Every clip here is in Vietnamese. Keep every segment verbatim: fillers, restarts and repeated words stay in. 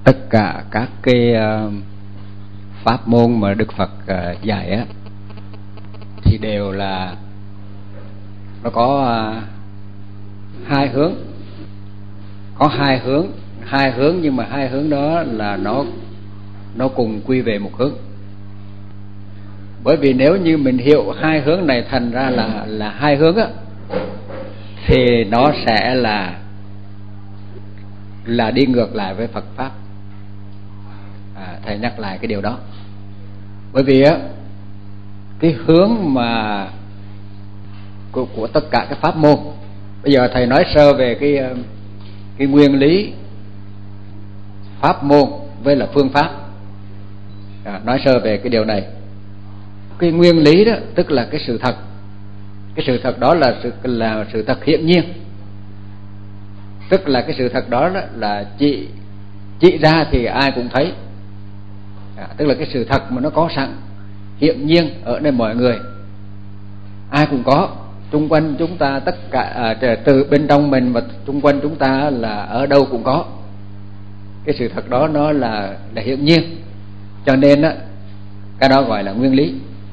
tất cả các cái uh, pháp môn mà Đức Phật uh, dạy á thì đều là nó có uh, hai hướng, có hai hướng, hai hướng nhưng mà hai hướng đó là nó nó cùng quy về một hướng. Bởi vì nếu như mình hiểu hai hướng này thành ra là là hai hướng á, thì nó sẽ là là đi ngược lại với Phật pháp. À, thầy nhắc lại cái điều đó. Bởi vì á cái hướng mà của, của tất cả các pháp môn, bây giờ thầy nói sơ về cái cái nguyên lý pháp môn với là phương pháp. À, nói sơ về cái điều này. Cái nguyên lý đó tức là cái sự thật. Cái sự thật đó là sự là sự thật hiển nhiên. Tức là cái sự thật đó, đó là chỉ chỉ ra thì ai cũng thấy. À, tức là cái sự thật mà nó có sẵn hiển nhiên ở nơi mọi người, ai cũng có, chung quanh chúng ta tất cả, à, từ bên trong mình và chung quanh chúng ta là ở đâu cũng có. Cái sự thật đó nó là là hiển nhiên, cho nên á cái đó gọi là nguyên lý.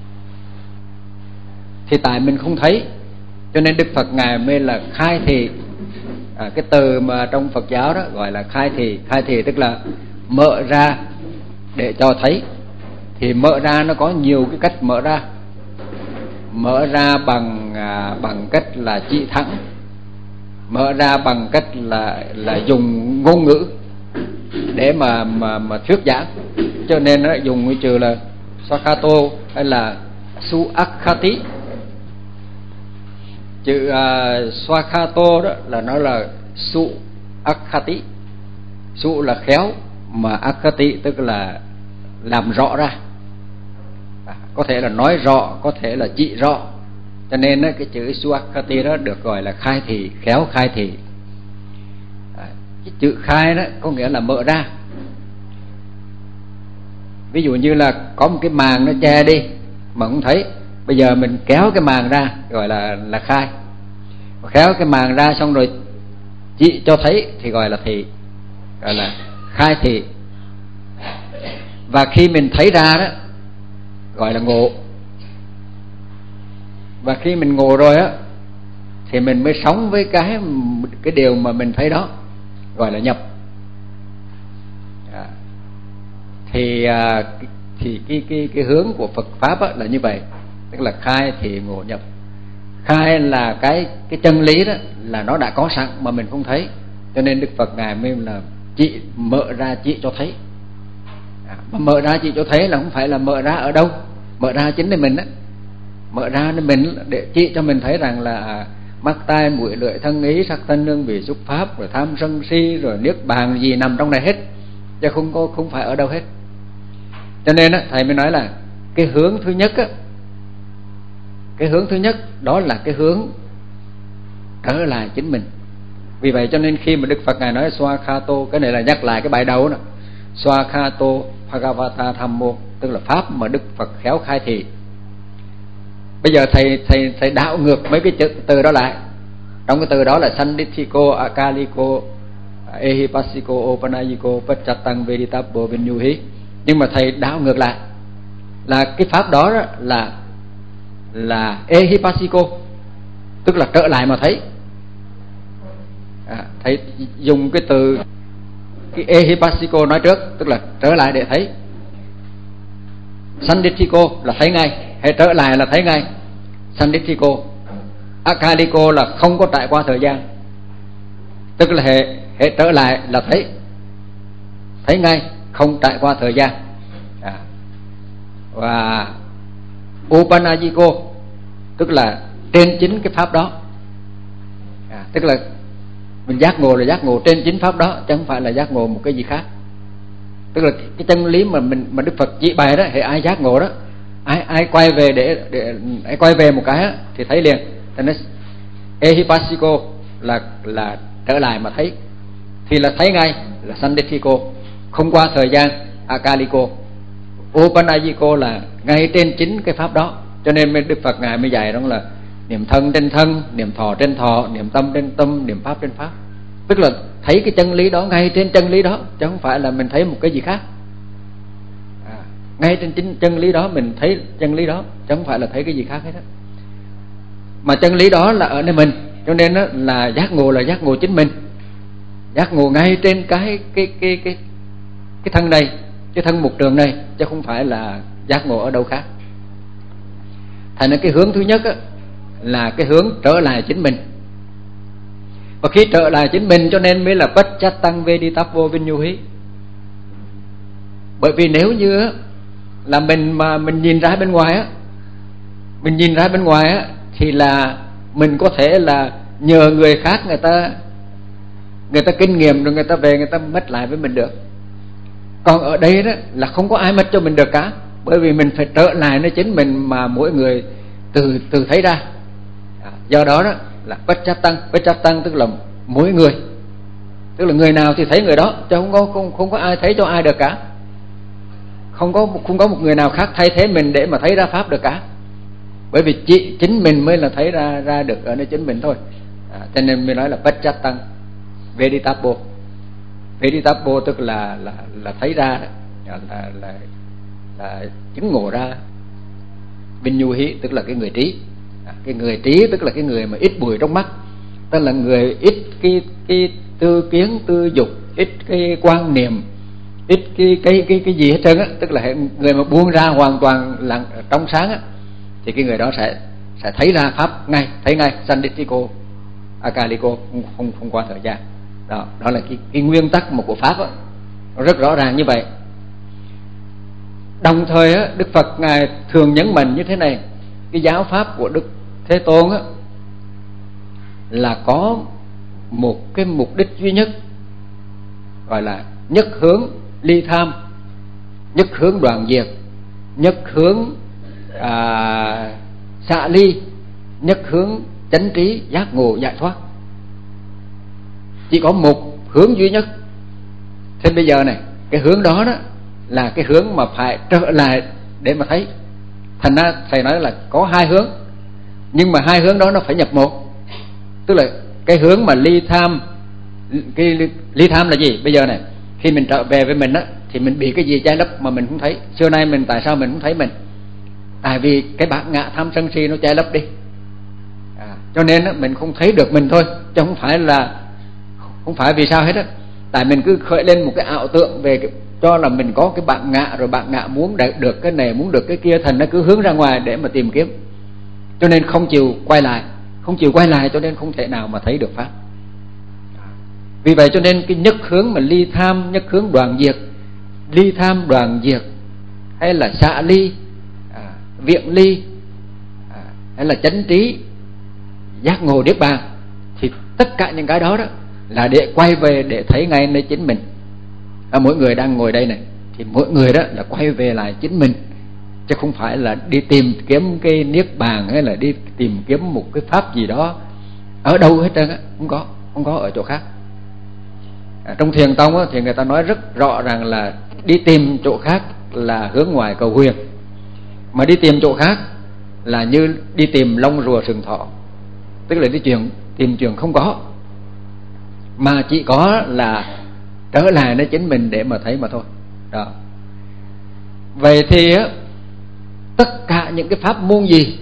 Thì tại mình không thấy, cho nên Đức Phật ngài mới là khai thị. À, cái từ mà trong Phật giáo đó gọi là khai thị. Khai thị tức là mở ra để cho thấy. Thì mở ra nó có nhiều cái cách mở ra. Mở ra bằng à, bằng cách là chỉ thẳng, mở ra bằng cách là là dùng ngôn ngữ để mà mà mà thuyết giảng. Cho nên nó dùng cái từ là Swakato hay là Suakhati. Chữ uh, Swakato đó là nó là Su Akhati. Su là khéo, mà Akhati tức là làm rõ ra. À, có thể là nói rõ, có thể là chỉ rõ. Cho nên đó, cái chữ Suakhati đó được gọi là khai thị, khéo khai thị. À, cái chữ khai đó có nghĩa là mở ra. Ví dụ như là có một cái màn nó che đi mà không thấy, bây giờ mình kéo cái màn ra gọi là là khai. Kéo cái màn ra xong rồi chỉ cho thấy thì gọi là thị, gọi là khai thị. Và khi mình thấy ra đó gọi là ngộ. Và khi mình ngộ rồi á thì mình mới sống với cái cái điều mà mình thấy đó, gọi là nhập. À, thì thì cái cái cái hướng của Phật pháp á, là như vậy, tức là khai thị ngộ nhập. Khai là cái cái chân lý đó là nó đã có sẵn mà mình không thấy, cho nên Đức Phật ngài mới là chỉ mở ra chỉ cho thấy. À, mà mở ra chỉ cho thấy là không phải là mở ra ở đâu, mở ra chính là mình á, mở ra nên mình để chỉ cho mình thấy rằng là mắt tai mũi lưỡi thân ý sắc thân hương vị xúc pháp, rồi tham sân si, rồi niết bàn gì nằm trong này hết, chứ không có không phải ở đâu hết. Cho nên á thầy mới nói là cái hướng thứ nhất á, cái hướng thứ nhất đó là cái hướng trở lại chính mình. Vì vậy cho nên khi mà Đức Phật ngài nói Swakato, cái này là nhắc lại cái bài đầu đó, Swakato Bhagavata Thammo, tức là pháp mà Đức Phật khéo khai thị. Bây giờ thầy thầy thầy đảo ngược mấy cái chữ từ đó lại. Trong cái từ đó là Sandithiko, Akaliko, Ehipassiko, Opanayiko, Pacchatang Veditappo Vinyuhi. Nhưng mà thầy đảo ngược lại là cái pháp đó, đó là là Ehipassiko, tức là trở lại mà thấy. À, thầy dùng cái từ cái Ehipassiko nói trước, tức là trở lại để thấy. Sandithiko là thấy ngay, hay trở lại là thấy ngay. Sandithiko. Akaliko là không có trải qua thời gian, tức là hệ hệ trở lại là thấy, thấy ngay, không trải qua thời gian. À. Và Upanayiko tức là trên chính cái pháp đó. À, tức là mình giác ngộ là giác ngộ trên chính pháp đó, chứ không phải là giác ngộ một cái gì khác. Tức là cái chân lý mà mình mà Đức Phật chỉ bày đó, hệ ai giác ngộ đó, ai ai quay về để để ai quay về một cái đó, thì thấy liền. Cho nên Ehipassiko là là trở lại mà thấy, thì là thấy ngay là Sandithiko, không qua thời gian. Akaliko. Upanayiko là ngay trên chính cái pháp đó. Cho nên Đức Phật ngài mới dạy đó là niệm thân trên thân, niệm thọ trên thọ, niệm tâm trên tâm, niệm pháp trên pháp. Tức là thấy cái chân lý đó ngay trên chân lý đó, chứ không phải là mình thấy một cái gì khác. À, ngay trên chính chân lý đó mình thấy chân lý đó, chứ không phải là thấy cái gì khác hết đó. Mà chân lý đó là ở nơi mình, cho nên đó là giác ngộ là giác ngộ chính mình, giác ngộ ngay trên cái cái cái cái cái thân này, cái thân mục trường này, chứ không phải là giác ngộ ở đâu khác. Thành ra cái hướng thứ nhất á, là cái hướng trở lại chính mình. Và khi trở lại chính mình cho nên mới là Pacchatang Veditappo Vinyuhi. Bởi vì nếu như á, là mình mà mình nhìn ra bên ngoài á, mình nhìn ra bên ngoài á, thì là mình có thể là nhờ người khác người ta người ta kinh nghiệm rồi người ta về người ta mất lại với mình được. Còn ở đây đó là không có ai mất cho mình được cả, bởi vì mình phải trở lại nơi chính mình mà mỗi người từ từ thấy ra. Do đó đó là Pacchatang, Pacchatang tức là mỗi người, tức là người nào thì thấy người đó, chứ không có không, không có ai thấy cho ai được cả. Không có không có một người nào khác thay thế mình để mà thấy ra pháp được cả. Bởi vì chỉ chính mình mới là thấy ra ra được ở nơi chính mình thôi. À, cho nên mình nói là Pacchatang Veditappo. Veditappo tức là là là thấy ra đó, là là là, là chứng ngộ ra. Vinyuhi tức là cái người trí. À, cái người trí tức là cái người mà ít bụi trong mắt, tức là người ít cái cái tư kiến tư dục, ít cái quan niệm, ít cái cái cái cái gì hết trơn á, tức là người mà buông ra hoàn toàn là trong sáng á, thì cái người đó sẽ sẽ thấy ra pháp ngay, thấy ngay Sanditthiko Akaliko, không không không qua thời gian. Đó, đó là cái, cái nguyên tắc một của pháp á, nó rất rõ ràng như vậy. Đồng thời á, Đức Phật ngài thường nhấn mạnh như thế này, cái giáo pháp của Đức Thế Tôn á là có một cái mục đích duy nhất, gọi là nhất hướng ly tham, nhất hướng đoạn diệt, nhất hướng à, xạ ly, nhất hướng chánh trí giác ngộ giải thoát. Chỉ có một hướng duy nhất. Thế bây giờ này, cái hướng đó đó là cái hướng mà phải trở lại để mà thấy. Thành ra thầy nói là có hai hướng, nhưng mà hai hướng đó nó phải nhập một. Tức là cái hướng mà ly tham, cái ly, ly tham là gì? Bây giờ này, khi mình trở về với mình á, thì mình bị cái gì che lấp mà mình không thấy. Xưa nay mình tại sao mình không thấy mình? Tại vì cái bản ngã tham sân si nó che lấp đi. À, cho nên á, mình không thấy được mình thôi, chứ không phải là không phải vì sao hết á. Tại mình cứ khởi lên một cái ảo tưởng về cái, cho là mình có cái bản ngã, rồi bản ngã muốn được cái này, muốn được cái kia, thành nó cứ hướng ra ngoài để mà tìm kiếm. Cho nên không chịu quay lại, không chịu quay lại cho nên không thể nào mà thấy được pháp. Vì vậy cho nên cái nhất hướng mà ly tham, nhất hướng đoạn diệt, ly tham đoạn diệt, hay là xạ ly, à, viện ly, à, hay là chánh trí giác ngộ niết bàn, thì tất cả những cái đó đó là để quay về để thấy ngay nơi chính mình. À, mỗi người đang ngồi đây này thì mỗi người đó là quay về lại chính mình, chứ không phải là đi tìm kiếm cái niết bàn hay là đi tìm kiếm một cái pháp gì đó ở đâu hết trơn á. Không có, không có ở chỗ khác. À, trong thiền tông á, thì người ta nói rất rõ ràng là đi tìm chỗ khác là hướng ngoài cầu huyền, mà đi tìm chỗ khác là như đi tìm lông rùa sừng thọ, tức là đi chuyện tìm chuyện không có, mà chỉ có là trở lại nơi chính mình để mà thấy mà thôi. Đó. Vậy thì á, tất cả những cái pháp môn gì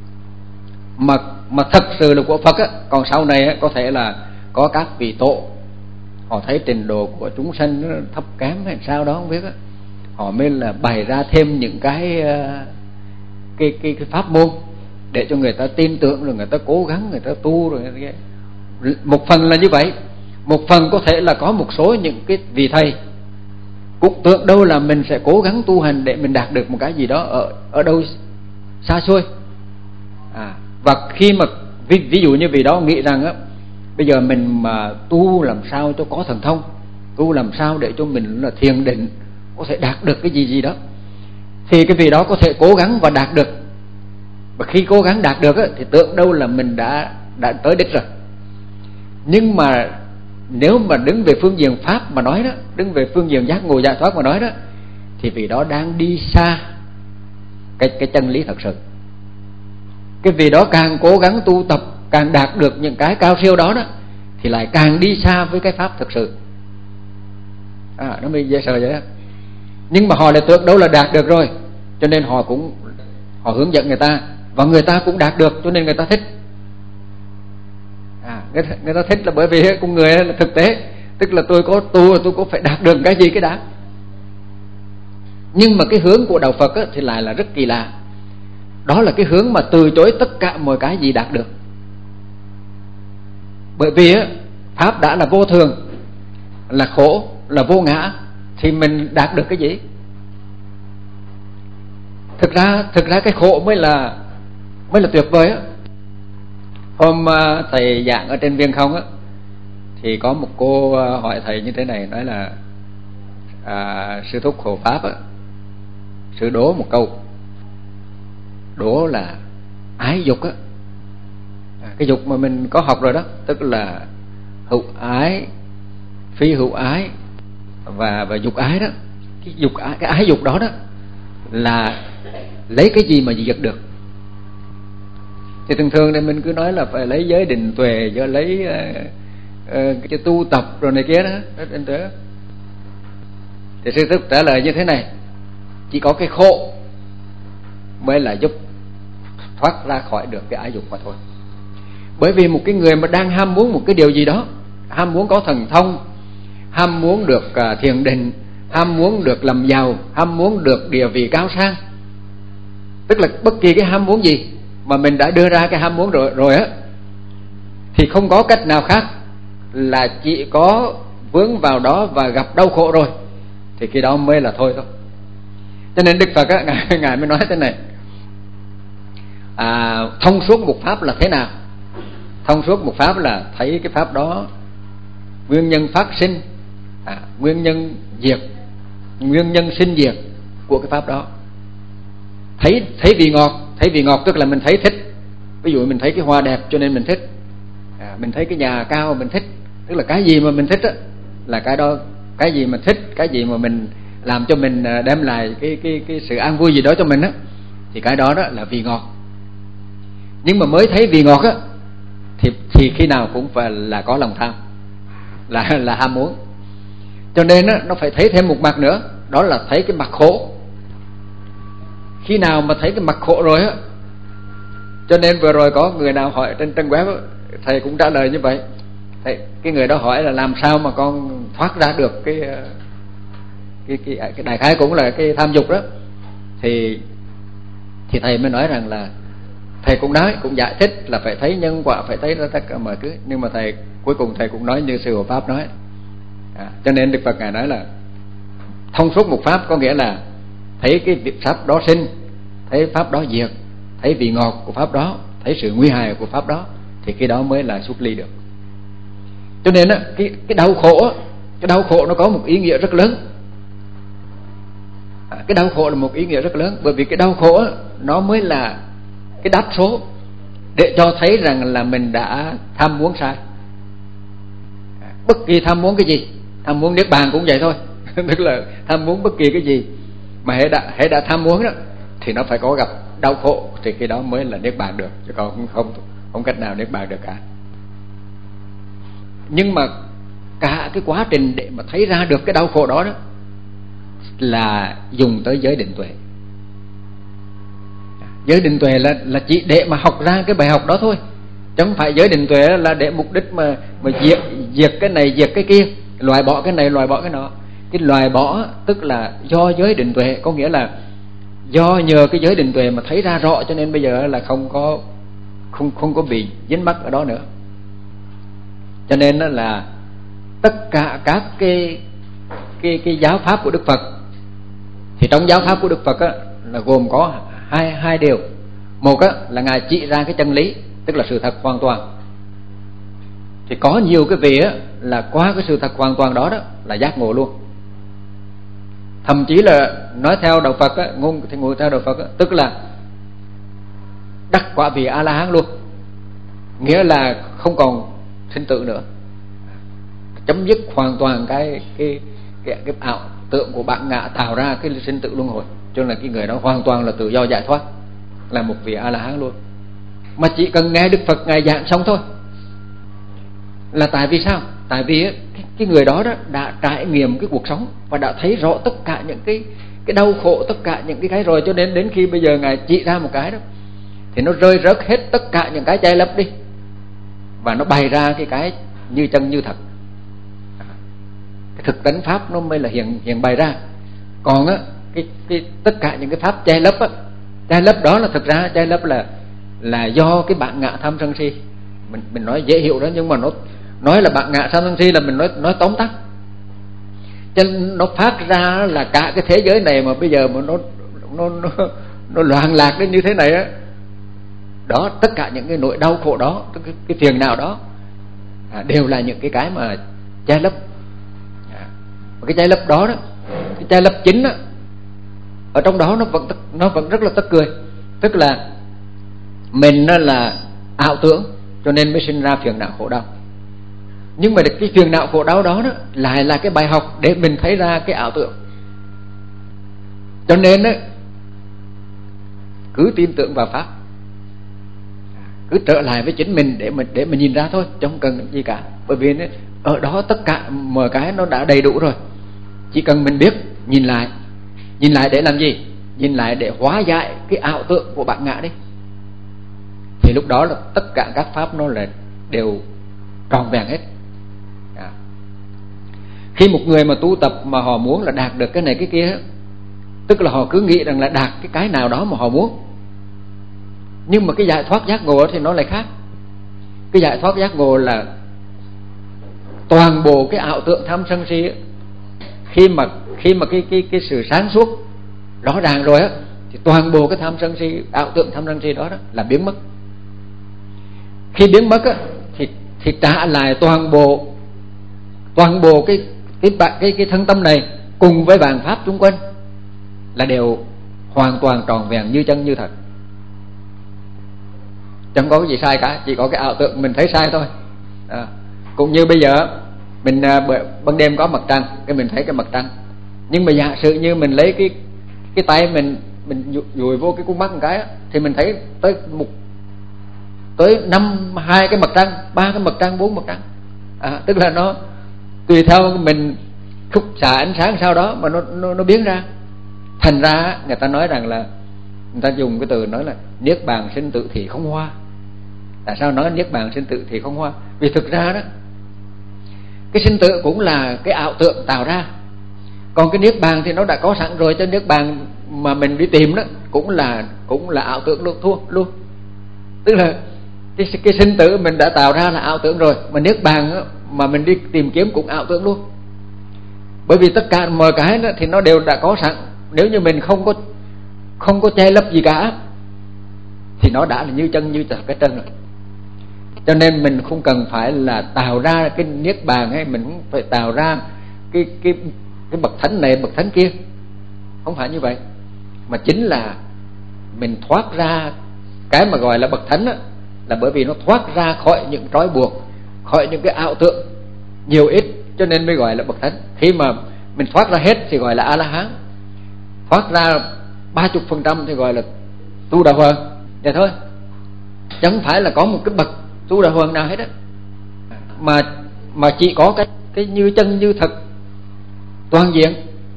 mà mà thật sự là của Phật á, còn sau này á, có thể là có các vị tổ họ thấy trình độ của chúng sanh nó thấp kém hay sao đó không biết á, họ mới là bày ra thêm những cái cái cái, cái pháp môn để cho người ta tin tưởng, rồi người ta cố gắng, người ta tu rồi. Một phần là như vậy, một phần có thể là có một số những cái vị thầy cũng tưởng đâu là mình sẽ cố gắng tu hành để mình đạt được một cái gì đó ở ở đâu xa xôi. À, và khi mà ví, ví dụ như vị đó nghĩ rằng á, bây giờ mình mà tu làm sao cho có thần thông, tu làm sao để cho mình là thiền định có thể đạt được cái gì gì đó, thì cái vị đó có thể cố gắng và đạt được. Và khi cố gắng đạt được á, thì tưởng đâu là mình đã đã tới đích rồi. Nhưng mà nếu mà đứng về phương diện pháp mà nói đó, đứng về phương diện giác ngộ giải thoát mà nói đó, thì vị đó đang đi xa cái cái chân lý thật sự. Cái vị đó càng cố gắng tu tập, càng đạt được những cái cao siêu đó đó, thì lại càng đi xa với cái pháp thực sự. À, nó mới dễ sợ vậy đó. Nhưng mà họ lại tưởng đâu là đạt được rồi, cho nên họ cũng họ hướng dẫn người ta, và người ta cũng đạt được, cho nên người ta thích. À, người, người ta thích là bởi vì con người là thực tế, tức là tôi có tu, tôi có phải đạt được cái gì cái đã. Nhưng mà cái hướng của đạo Phật á, thì lại là rất kỳ lạ. Đó là cái hướng mà từ chối tất cả mọi cái gì đạt được. Bởi vì á, pháp đã là vô thường, là khổ, là vô ngã, thì mình đạt được cái gì? Thực ra thực ra cái khổ mới là mới là tuyệt vời á. Hôm uh, thầy giảng ở trên Viên Không á, thì có một cô uh, hỏi thầy như thế này, nói là uh, sư thúc hộ pháp á, sư đố một câu, đố là ái dục á, à, cái dục mà mình có học rồi đó, tức là hữu ái, phi hữu ái và và dục ái đó. Cái dục ái, cái ái dục đó đó là lấy cái gì mà diệt được? Thì thường thường thì mình cứ nói là phải lấy giới định tuệ, rồi lấy uh, uh, cái tu tập rồi này kia đó, đó. Thì sư thúc trả lời như thế này: chỉ có cái khổ mới là giúp thoát ra khỏi được cái ái dục mà thôi. Bởi vì một cái người mà đang ham muốn một cái điều gì đó, ham muốn có thần thông, ham muốn được uh, thiền định, ham muốn được làm giàu, ham muốn được địa vị cao sang, tức là bất kỳ cái ham muốn gì mà mình đã đưa ra cái ham muốn rồi rồi á, thì không có cách nào khác là chỉ có vướng vào đó và gặp đau khổ rồi, thì cái đó mới là thôi thôi. Cho nên Đức Phật á, ngài, ngài mới nói thế này: à, thông suốt một pháp là thế nào? Thông suốt một pháp là thấy cái pháp đó nguyên nhân phát sinh, à, nguyên nhân diệt, nguyên nhân sinh diệt của cái pháp đó. Thấy thấy vị ngọt, thấy vị ngọt tức là mình thấy thích. Ví dụ mình thấy cái hoa đẹp cho nên mình thích, à, mình thấy cái nhà cao mình thích, tức là cái gì mà mình thích á, là cái đó, cái gì mình thích, cái gì mà mình làm cho mình đem lại cái cái cái sự an vui gì đó cho mình á, thì cái đó đó là vị ngọt. Nhưng mà mới thấy vị ngọt á, thì thì khi nào cũng phải là có lòng tham, là là ham muốn. Cho nên á, nó phải thấy thêm một mặt nữa, đó là thấy cái mặt khổ. Khi nào mà thấy cái mặt khổ rồi á, cho nên vừa rồi có người nào hỏi trên trang web á, thầy cũng trả lời như vậy. Thầy, cái người đó hỏi là làm sao mà con thoát ra được cái cái cái cái đại khái cũng là cái tham dục đó, thì thì thầy mới nói rằng là thầy cũng nói, cũng giải thích là phải thấy nhân quả, phải thấy tất cả mọi thứ, nhưng mà thầy cuối cùng thầy cũng nói như sư hộ pháp nói, à, cho nên Đức Phật ngài nói là thông suốt một pháp có nghĩa là thấy cái pháp đó sinh, thấy pháp đó diệt, thấy vị ngọt của pháp đó, thấy sự nguy hại của pháp đó, thì cái đó mới là xuất ly được. Cho nên á, cái cái đau khổ á, cái đau khổ nó có một ý nghĩa rất lớn. À, cái đau khổ là một ý nghĩa rất lớn, bởi vì cái đau khổ á, nó mới là cái đáp số để cho thấy rằng là mình đã tham muốn sai. À, bất kỳ tham muốn cái gì, tham muốn niết bàn cũng vậy thôi. Tức là tham muốn bất kỳ cái gì mà hễ đã hễ đã tham muốn đó, thì nó phải có gặp đau khổ, thì cái đó mới là niết bàn được, chứ còn không không không cách nào niết bàn được cả. Nhưng mà cả cái quá trình để mà thấy ra được cái đau khổ đó đó là dùng tới giới định tuệ. Giới định tuệ là là chỉ để mà học ra cái bài học đó thôi, chứ không phải giới định tuệ là để mục đích mà mà diệt diệt cái này diệt cái kia, loại bỏ cái này loại bỏ cái nọ. Cái loại bỏ tức là do giới định tuệ, có nghĩa là do nhờ cái giới định tuệ mà thấy ra rõ, cho nên bây giờ là không có không không có bị dính mắc ở đó nữa. Cho nên là tất cả các cái cái cái giáo pháp của Đức Phật, thì trong giáo pháp của Đức Phật á, là gồm có hai hai điều. Một á, là ngài chỉ ra cái chân lý, tức là sự thật hoàn toàn. Thì có nhiều cái vị á, là qua cái sự thật hoàn toàn đó đó là giác ngộ luôn. Thậm chí là nói theo đạo Phật á, ngôn thì ngồi theo đạo Phật á, tức là đắc quả vị A La Hán luôn, nghĩa là không còn sinh tử nữa, chấm dứt hoàn toàn cái cái cái, cái ảo tượng của bản ngã tạo ra cái sinh tử luân hồi. Cho nên là cái người đó hoàn toàn là tự do giải thoát, là một vị A La Hán luôn, mà chỉ cần nghe Đức Phật ngài giảng xong thôi. Là tại vì sao? Tại vì cái, cái người đó, đó đã trải nghiệm cái cuộc sống và đã thấy rõ tất cả những cái cái đau khổ, tất cả những cái cái rồi, cho nên đến khi bây giờ Ngài chỉ ra một cái đó thì nó rơi rớt hết tất cả những cái che lấp đi, và nó bày ra cái cái như chân như thật. Cái thực tánh pháp nó mới là hiện hiện bày ra. Còn á cái cái tất cả những cái pháp che lấp á, che lấp đó là thực ra che lấp là là do cái bản ngã tham sân si. Mình mình nói dễ hiểu đó, nhưng mà nó nói là bản ngã tham sân si là mình nói nói tóm tắt. Cho nên nó phát ra là cả cái thế giới này mà bây giờ mà nó nó nó nó loạn lạc đến như thế này á. Đó, tất cả những cái nỗi đau khổ đó, cái, cái phiền não đó à, đều là những cái cái mà che lấp. À, cái che lấp đó đó, cái che lấp chính á, ở trong đó nó vẫn nó vẫn rất là tức cười. Tức là mình nó là ảo tưởng, cho nên mới sinh ra phiền não khổ đau. Nhưng mà cái phiền não khổ đau đó, đó lại là cái bài học để mình thấy ra cái ảo tưởng. Cho nên đó, cứ tin tưởng vào pháp, cứ trở lại với chính mình để mình để mình nhìn ra thôi, chứ không cần gì cả. Bởi vì đó, ở đó tất cả mọi cái nó đã đầy đủ rồi. Chỉ cần mình biết nhìn lại. Nhìn lại để làm gì? Nhìn lại để hóa giải cái ảo tưởng của bản ngã đi. Thì lúc đó là tất cả các pháp nó là đều tròn vẹn hết. À. Khi một người mà tu tập mà họ muốn là đạt được cái này cái kia, tức là họ cứ nghĩ rằng là đạt cái cái nào đó mà họ muốn. Nhưng mà cái giải thoát giác ngộ thì nó lại khác. Cái giải thoát giác ngộ là toàn bộ cái ảo tưởng tham sân si ấy, khi mà khi mà cái cái cái sự sáng suốt rõ ràng rồi á, thì toàn bộ cái tham sân si, ảo tưởng tham sân si đó, đó là biến mất. Khi biến mất á, thì thì trả lại toàn bộ toàn bộ cái cái cái cái thân tâm này cùng với vạn pháp xung quanh là đều hoàn toàn tròn vẹn như chân như thật. Chẳng có cái gì sai cả, chỉ có cái ảo tưởng mình thấy sai thôi. À, cũng như bây giờ mình à, ban đêm có mặt trăng, cái mình thấy cái mặt trăng. Nhưng mà giả sử như mình lấy cái cái tay mình mình dùi vô cái con mắt một cái á, thì mình thấy tới một tới năm hai cái mặt trăng, ba cái mặt trăng, bốn mặt trăng. À, tức là nó tùy theo mình khúc xạ ánh sáng sau đó mà nó nó nó biến ra. Thành ra người ta nói rằng là người ta dùng cái từ nói là niết bàn sinh tự thì không hoa. Tại sao nói niết bàn sinh tự thì không hoa? Vì thực ra đó, cái sinh tử cũng là cái ảo tưởng tạo ra. Còn cái niết bàn thì nó đã có sẵn rồi, cho niết bàn mà mình đi tìm đó cũng là cũng là ảo tưởng luôn, thua luôn. Tức là cái, cái sinh tử mình đã tạo ra là ảo tưởng rồi, mà niết bàn mà mình đi tìm kiếm cũng ảo tưởng luôn. Bởi vì tất cả mọi cái đó thì nó đều đã có sẵn. Nếu như mình không có không có che lấp gì cả thì nó đã là như chân như thật cái chân rồi. Cho nên mình không cần phải là tạo ra cái niết bàn, hay mình không phải tạo ra cái cái cái bậc thánh này bậc thánh kia. Không phải như vậy, mà chính là mình thoát ra cái mà gọi là bậc thánh đó, là bởi vì nó thoát ra khỏi những trói buộc, khỏi những cái ảo tưởng nhiều ít, cho nên mới gọi là bậc thánh. Khi mà mình thoát ra hết thì gọi là A La Hán, thoát ra ba chục phần trăm thì gọi là tu đà hoàng. Vậy thôi, chẳng phải là có một cái bậc tu đà hoàng nào hết á, mà mà chỉ có cái cái như chân như thật toàn diện.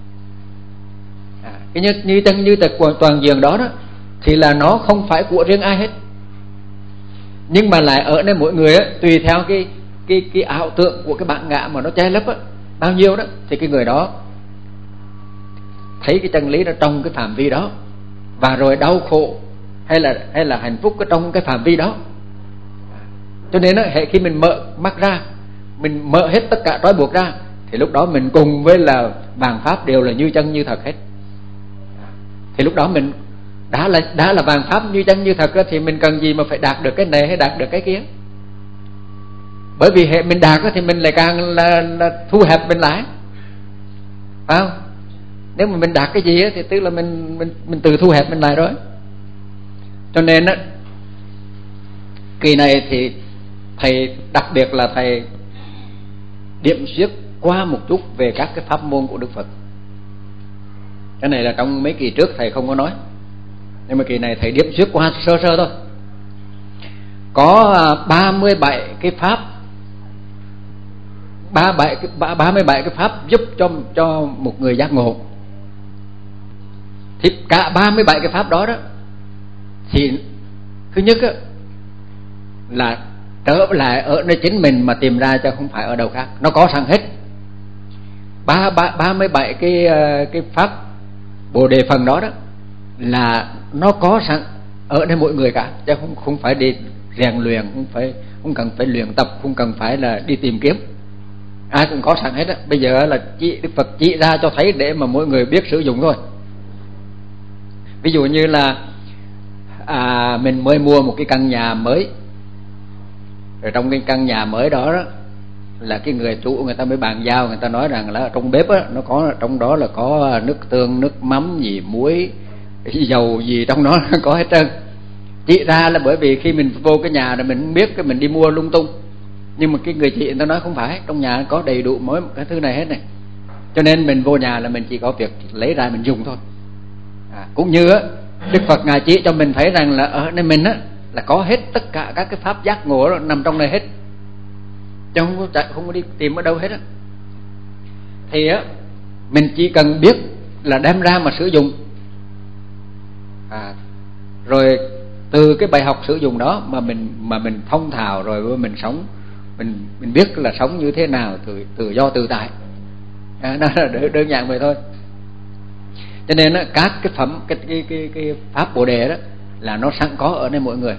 À, cái như, như chân như thật toàn diện đó đó thì là nó không phải của riêng ai hết, nhưng mà lại ở nơi mỗi người á, tùy theo cái cái cái ảo tưởng của cái bản ngã mà nó che lấp á bao nhiêu đó, thì cái người đó thấy cái chân lý nó trong cái phạm vi đó, và rồi đau khổ hay là hay là hạnh phúc ở trong cái phạm vi đó. Cho nên á, khi mình mở mắt ra, mình mở hết tất cả trói buộc ra, thì lúc đó mình cùng với là vạn pháp đều là như chân như thật hết. Thì lúc đó mình đã là đã là vạn pháp như chân như thật á, thì mình cần gì mà phải đạt được cái này hay đạt được cái kia? Bởi vì hệ mình đạt á, thì mình lại càng là, là thu hẹp mình lại, phải không? Nếu mà mình đạt cái gì á, thì tức là mình mình mình tự thu hẹp mình lại rồi. Cho nên á, kỳ này thì thầy đặc biệt là thầy điểm xuyết qua một chút về các cái pháp môn của Đức Phật. Cái này là trong mấy kỳ trước thầy không có nói, nhưng mà kỳ này thầy điểm xuyết qua sơ sơ thôi. Có ba mươi bảy cái pháp ba bảy ba ba mươi bảy cái pháp giúp cho cho một người giác ngộ, thì cả ba mươi bảy cái pháp đó đó thì thứ nhất á, là trở lại ở nơi chính mình mà tìm ra, chứ không phải ở đâu khác. Nó có sẵn hết. ba ba ba mươi bảy cái cái pháp Bồ đề phần đó đó là nó có sẵn ở nơi mỗi người cả, chứ không không phải đi rèn luyện, không phải không cần phải luyện tập, không cần phải là đi tìm kiếm, ai cũng có sẵn hết á. Bây giờ là chỉ Đức Phật chỉ ra cho thấy để mà mỗi người biết sử dụng thôi. Ví dụ như là à, mình mới mua một cái căn nhà mới, rồi trong cái căn nhà mới đó, đó là cái người chủ người ta mới bàn giao, người ta nói rằng là trong bếp á, nó có trong đó là có nước tương, nước mắm gì, muối, dầu gì trong đó có hết trơn. Chỉ ra là bởi vì khi mình vô cái nhà rồi mình không biết, cái mình đi mua lung tung. Nhưng mà cái người chị người ta nói không phải, trong nhà có đầy đủ mỗi cái thứ này hết này, cho nên mình vô nhà là mình chỉ có việc lấy ra mình dùng thôi. À, cũng như á, Đức Phật ngài chỉ cho mình thấy rằng là ở nơi mình á là có hết tất cả các cái pháp giác ngộ đó nằm trong này hết, chứ không có chạy, không có đi tìm ở đâu hết á. Thì á mình chỉ cần biết là đem ra mà sử dụng. À, rồi từ cái bài học sử dụng đó mà mình mà mình thông thạo rồi mình sống, mình mình biết là sống như thế nào tự tự do tự tại. À, đó là đơn, đơn giản vậy thôi. Cho nên á, các cái phẩm cái cái cái cái pháp Bồ đề đó là nó sẵn có ở nơi mỗi người.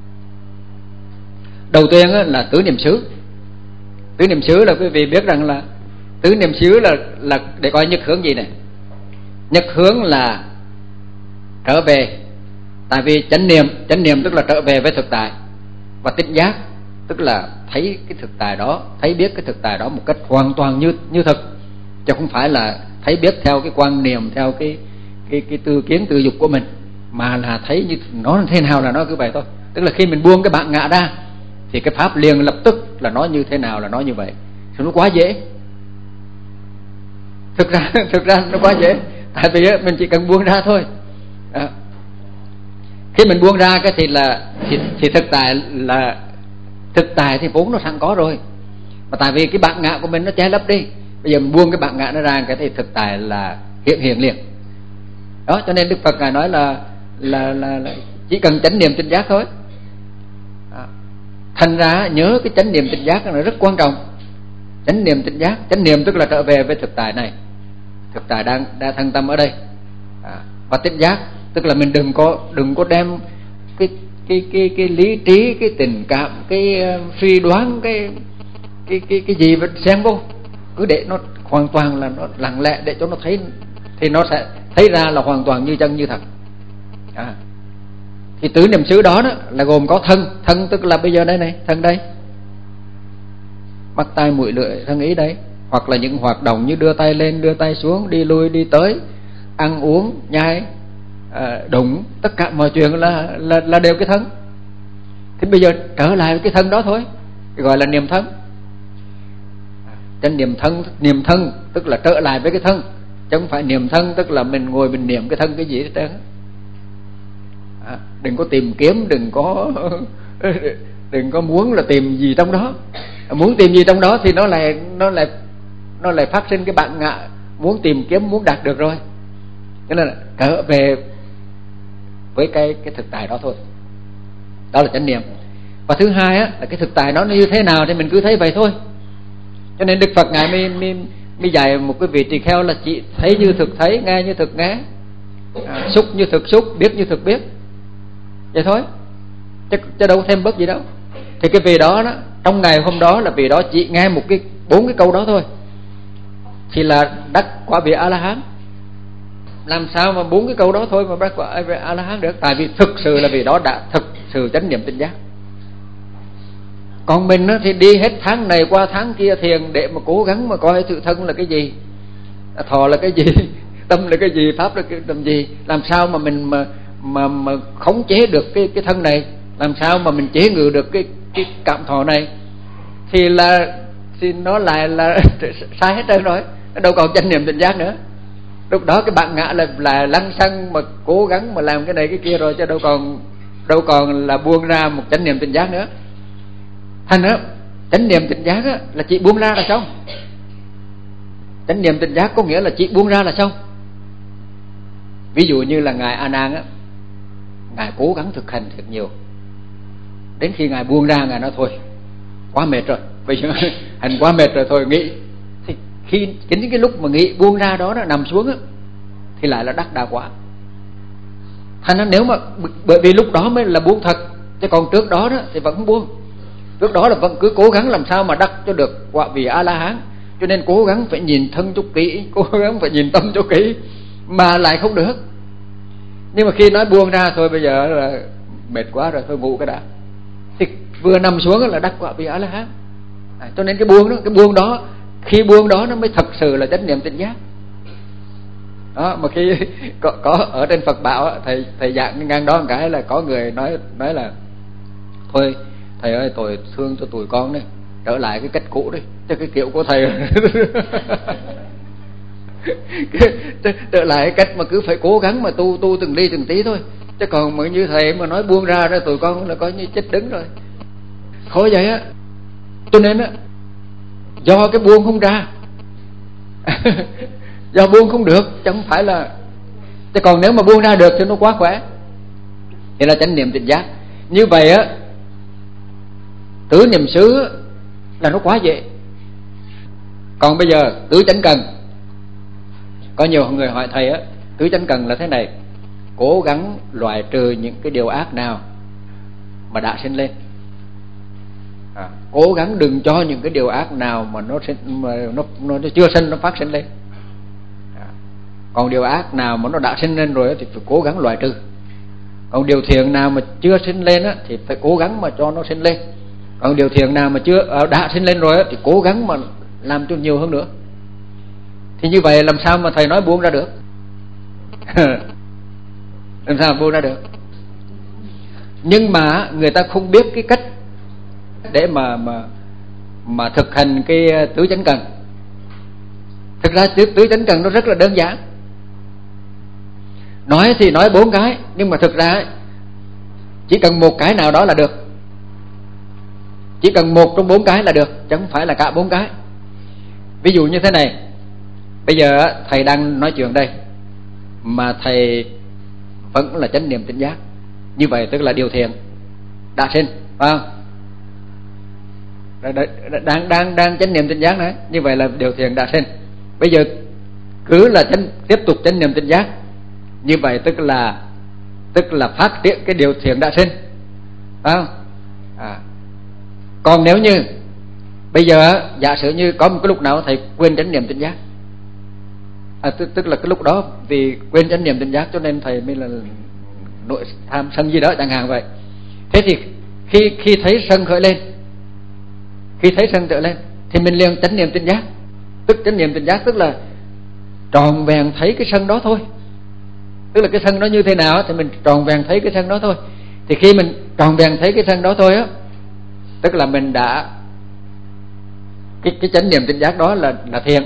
Đầu tiên á, là tứ niệm xứ. Tứ niệm xứ là quý vị biết rằng là tứ niệm xứ là là để coi nhất hướng gì này. Nhất hướng là trở về, tại vì chánh niệm, chánh niệm tức là trở về với thực tại, và tỉnh giác tức là thấy cái thực tại đó, thấy biết cái thực tại đó một cách hoàn toàn như như thực, chứ không phải là thấy biết theo cái quan niệm, theo cái cái cái tư kiến tư dục của mình, mà là thấy như nó thế nào là nó cứ vậy thôi. Tức là khi mình buông cái bản ngã ra thì cái pháp liền lập tức là nó như thế nào là nó như vậy. Thì nó quá dễ. Thực ra thực ra nó quá dễ, tại vì mình chỉ cần buông ra thôi. À, khi mình buông ra cái thì là thì, thì thực tại là thực tại thì vốn nó sẵn có rồi, mà tại vì cái bản ngã của mình nó che lấp đi, bây giờ mình buông cái bản ngã nó ra cái thì thực tại là hiện hiện liền. Đó, cho nên Đức Phật ngài nói là là là, là chỉ cần chánh niệm tỉnh giác thôi. Đó. Thành ra nhớ cái chánh niệm tỉnh giác là rất quan trọng. Chánh niệm tỉnh giác, chánh niệm tức là trở về với thực tại này, thực tại đang đang thân tâm ở đây. À, và tỉnh giác tức là mình đừng có đừng có đem cái cái cái cái lý trí, cái tình cảm, cái uh, suy đoán, cái cái cái cái gì vẫn xen vô, cứ để nó hoàn toàn là nó lặng lẽ để cho nó thấy, thì nó sẽ thấy ra là hoàn toàn như chân như thật. À, thì tứ niệm xứ đó, đó là gồm có thân, thân tức là bây giờ đây này, thân đây, mắt tai mũi lưỡi thân ý đấy, hoặc là những hoạt động như đưa tay lên đưa tay xuống, đi lui đi tới, ăn uống nhai, à, đụng, tất cả mọi chuyện là là là đều cái thân. Thì bây giờ trở lại với cái thân đó thôi, gọi là niệm thân. Trên niệm thân, niệm thân tức là trở lại với cái thân, chứ không phải niệm thân tức là mình ngồi mình niệm cái thân cái gì hết trơn. À, đừng có tìm kiếm, đừng có đừng có muốn là tìm gì trong đó. Muốn tìm gì trong đó thì nó lại nó lại nó lại phát sinh cái bản ngã muốn tìm kiếm, muốn đạt được rồi. Cho nên là trở về với cái cái thực tại đó thôi. Đó là chánh niệm. Và thứ hai á là cái thực tại nó như thế nào thì mình cứ thấy vậy thôi. Cho nên Đức Phật ngài mới mới mới dạy một cái vị tỳ kheo là chỉ thấy như thực thấy, nghe như thực nghe, à, xúc như thực xúc, biết như thực biết, vậy thôi, chứ, chứ đâu thêm bớt gì đâu. Thì cái vị đó đó trong ngày hôm đó là vị đó chỉ nghe một cái bốn cái câu đó thôi thì là đắc quả vị A La Hán. Làm sao mà bốn cái câu đó thôi mà đắc quả vị A La Hán được? Tại vì thực sự là vị đó đã thực sự chánh niệm tỉnh giác. Còn mình thì đi hết tháng này qua tháng kia thiền để mà cố gắng mà coi tự thân là cái gì, thọ là cái gì, tâm là cái gì, pháp là cái tâm gì, làm sao mà mình mà mà mà khống chế được cái cái thân này, làm sao mà mình chế ngự được cái cái cảm thọ này, thì là thì nó lại là sai hết trơn rồi, nó đâu còn chánh niệm tỉnh giác nữa. Lúc đó cái bạn ngã là là lăng xăng mà cố gắng mà làm cái này cái kia rồi, chứ đâu còn đâu còn là buông ra một chánh niệm tỉnh giác nữa. Thành đó chánh niệm tỉnh giác á, là chỉ buông ra là xong. Chánh niệm tỉnh giác có nghĩa là chỉ buông ra là xong. Ví dụ như là ngài A Nan á, ngài cố gắng thực hành thật nhiều, đến khi ngài buông ra, ngài nói thôi quá mệt rồi, bây giờ hành quá mệt rồi, thôi nghỉ. Thì khi chính cái lúc mà nghỉ buông ra đó, nó nằm xuống á, thì lại là đắc đạo quả. Thành ra nếu mà bởi vì lúc đó mới là buông thật, chứ còn trước đó đó thì vẫn không buông. Trước đó là vẫn cứ cố gắng làm sao mà đắc cho được quả vị A La Hán, cho nên cố gắng phải nhìn thân cho kỹ, cố gắng phải nhìn tâm cho kỹ, mà lại không được. Nhưng mà khi nói buông ra thôi, bây giờ là mệt quá rồi, thôi ngủ cái đã, thì vừa nằm xuống là đắc quả vị A La Hán. À, cho nên cái buông đó, cái buông đó, khi buông đó nó mới thật sự là chánh niệm tỉnh giác. Đó, mà khi có, có ở trên Phật bảo, thầy thầy giảng ngang đó một cái là có người nói nói là thôi thầy ơi, tôi thương cho tụi con đấy, trở lại cái cách cũ đấy, cho cái kiểu của thầy trở lại cái cách mà cứ phải cố gắng mà tu tu từng ly từng tí thôi, chứ còn mà như thầy mà nói buông ra đó, tụi con là coi như chết đứng rồi. Khó vậy á. Cho nên á, do cái buông không ra do buông không được, chứ không phải là, chứ còn nếu mà buông ra được thì nó quá khỏe. Thì là chánh niệm tỉnh giác. Như vậy á, tứ niệm xứ là nó quá dễ. Còn bây giờ tứ chánh cần, có nhiều người hỏi thầy á, tứ chánh cần là thế này: cố gắng loại trừ những cái điều ác nào mà đã sinh lên, à, cố gắng đừng cho những cái điều ác nào mà nó sinh, mà nó, nó, nó chưa sinh nó phát sinh lên. À, còn điều ác nào mà nó đã sinh lên rồi thì phải cố gắng loại trừ. Còn điều thiện nào mà chưa sinh lên á, thì phải cố gắng mà cho nó sinh lên. Còn điều thiện nào mà chưa đã sinh lên rồi á, thì cố gắng mà làm cho nhiều hơn nữa. Thì như vậy làm sao mà thầy nói buông ra được? Làm sao mà buông ra được? Nhưng mà người ta không biết cái cách để mà mà mà thực hành cái tứ chánh cần. Thực ra tứ, tứ chánh cần nó rất là đơn giản. Nói thì nói bốn cái, nhưng mà thực ra chỉ cần một cái nào đó là được. Chỉ cần một trong bốn cái là được, chứ không phải là cả bốn cái. Ví dụ như thế này, bây giờ thầy đang nói chuyện đây, mà thầy vẫn là chánh niệm tỉnh giác, như vậy tức là điều thiện đã sinh, phải không? Đang đang đang chánh niệm tỉnh giác đấy, như vậy là điều thiện đã sinh. Bây giờ cứ là chánh, tiếp tục chánh niệm tỉnh giác, như vậy tức là tức là phát triển cái điều thiện đã sinh, phải không? À. Còn nếu như bây giờ giả sử như có một cái lúc nào thầy quên chánh niệm tỉnh giác, à, tức, tức là cái lúc đó vì quên chánh niệm tỉnh giác cho nên thầy mới là nội tham sân gì đó chẳng hạn vậy. Thế thì khi khi thấy sân khởi lên, khi thấy sân khởi lên thì mình liền chánh niệm tỉnh giác. Tức chánh niệm tỉnh giác tức là tròn vẹn thấy cái sân đó thôi. Tức là cái sân đó như thế nào thì mình tròn vẹn thấy cái sân đó thôi. Thì khi mình tròn vẹn thấy cái sân đó thôi á, tức là mình đã cái cái chánh niệm tỉnh giác đó là là thiện.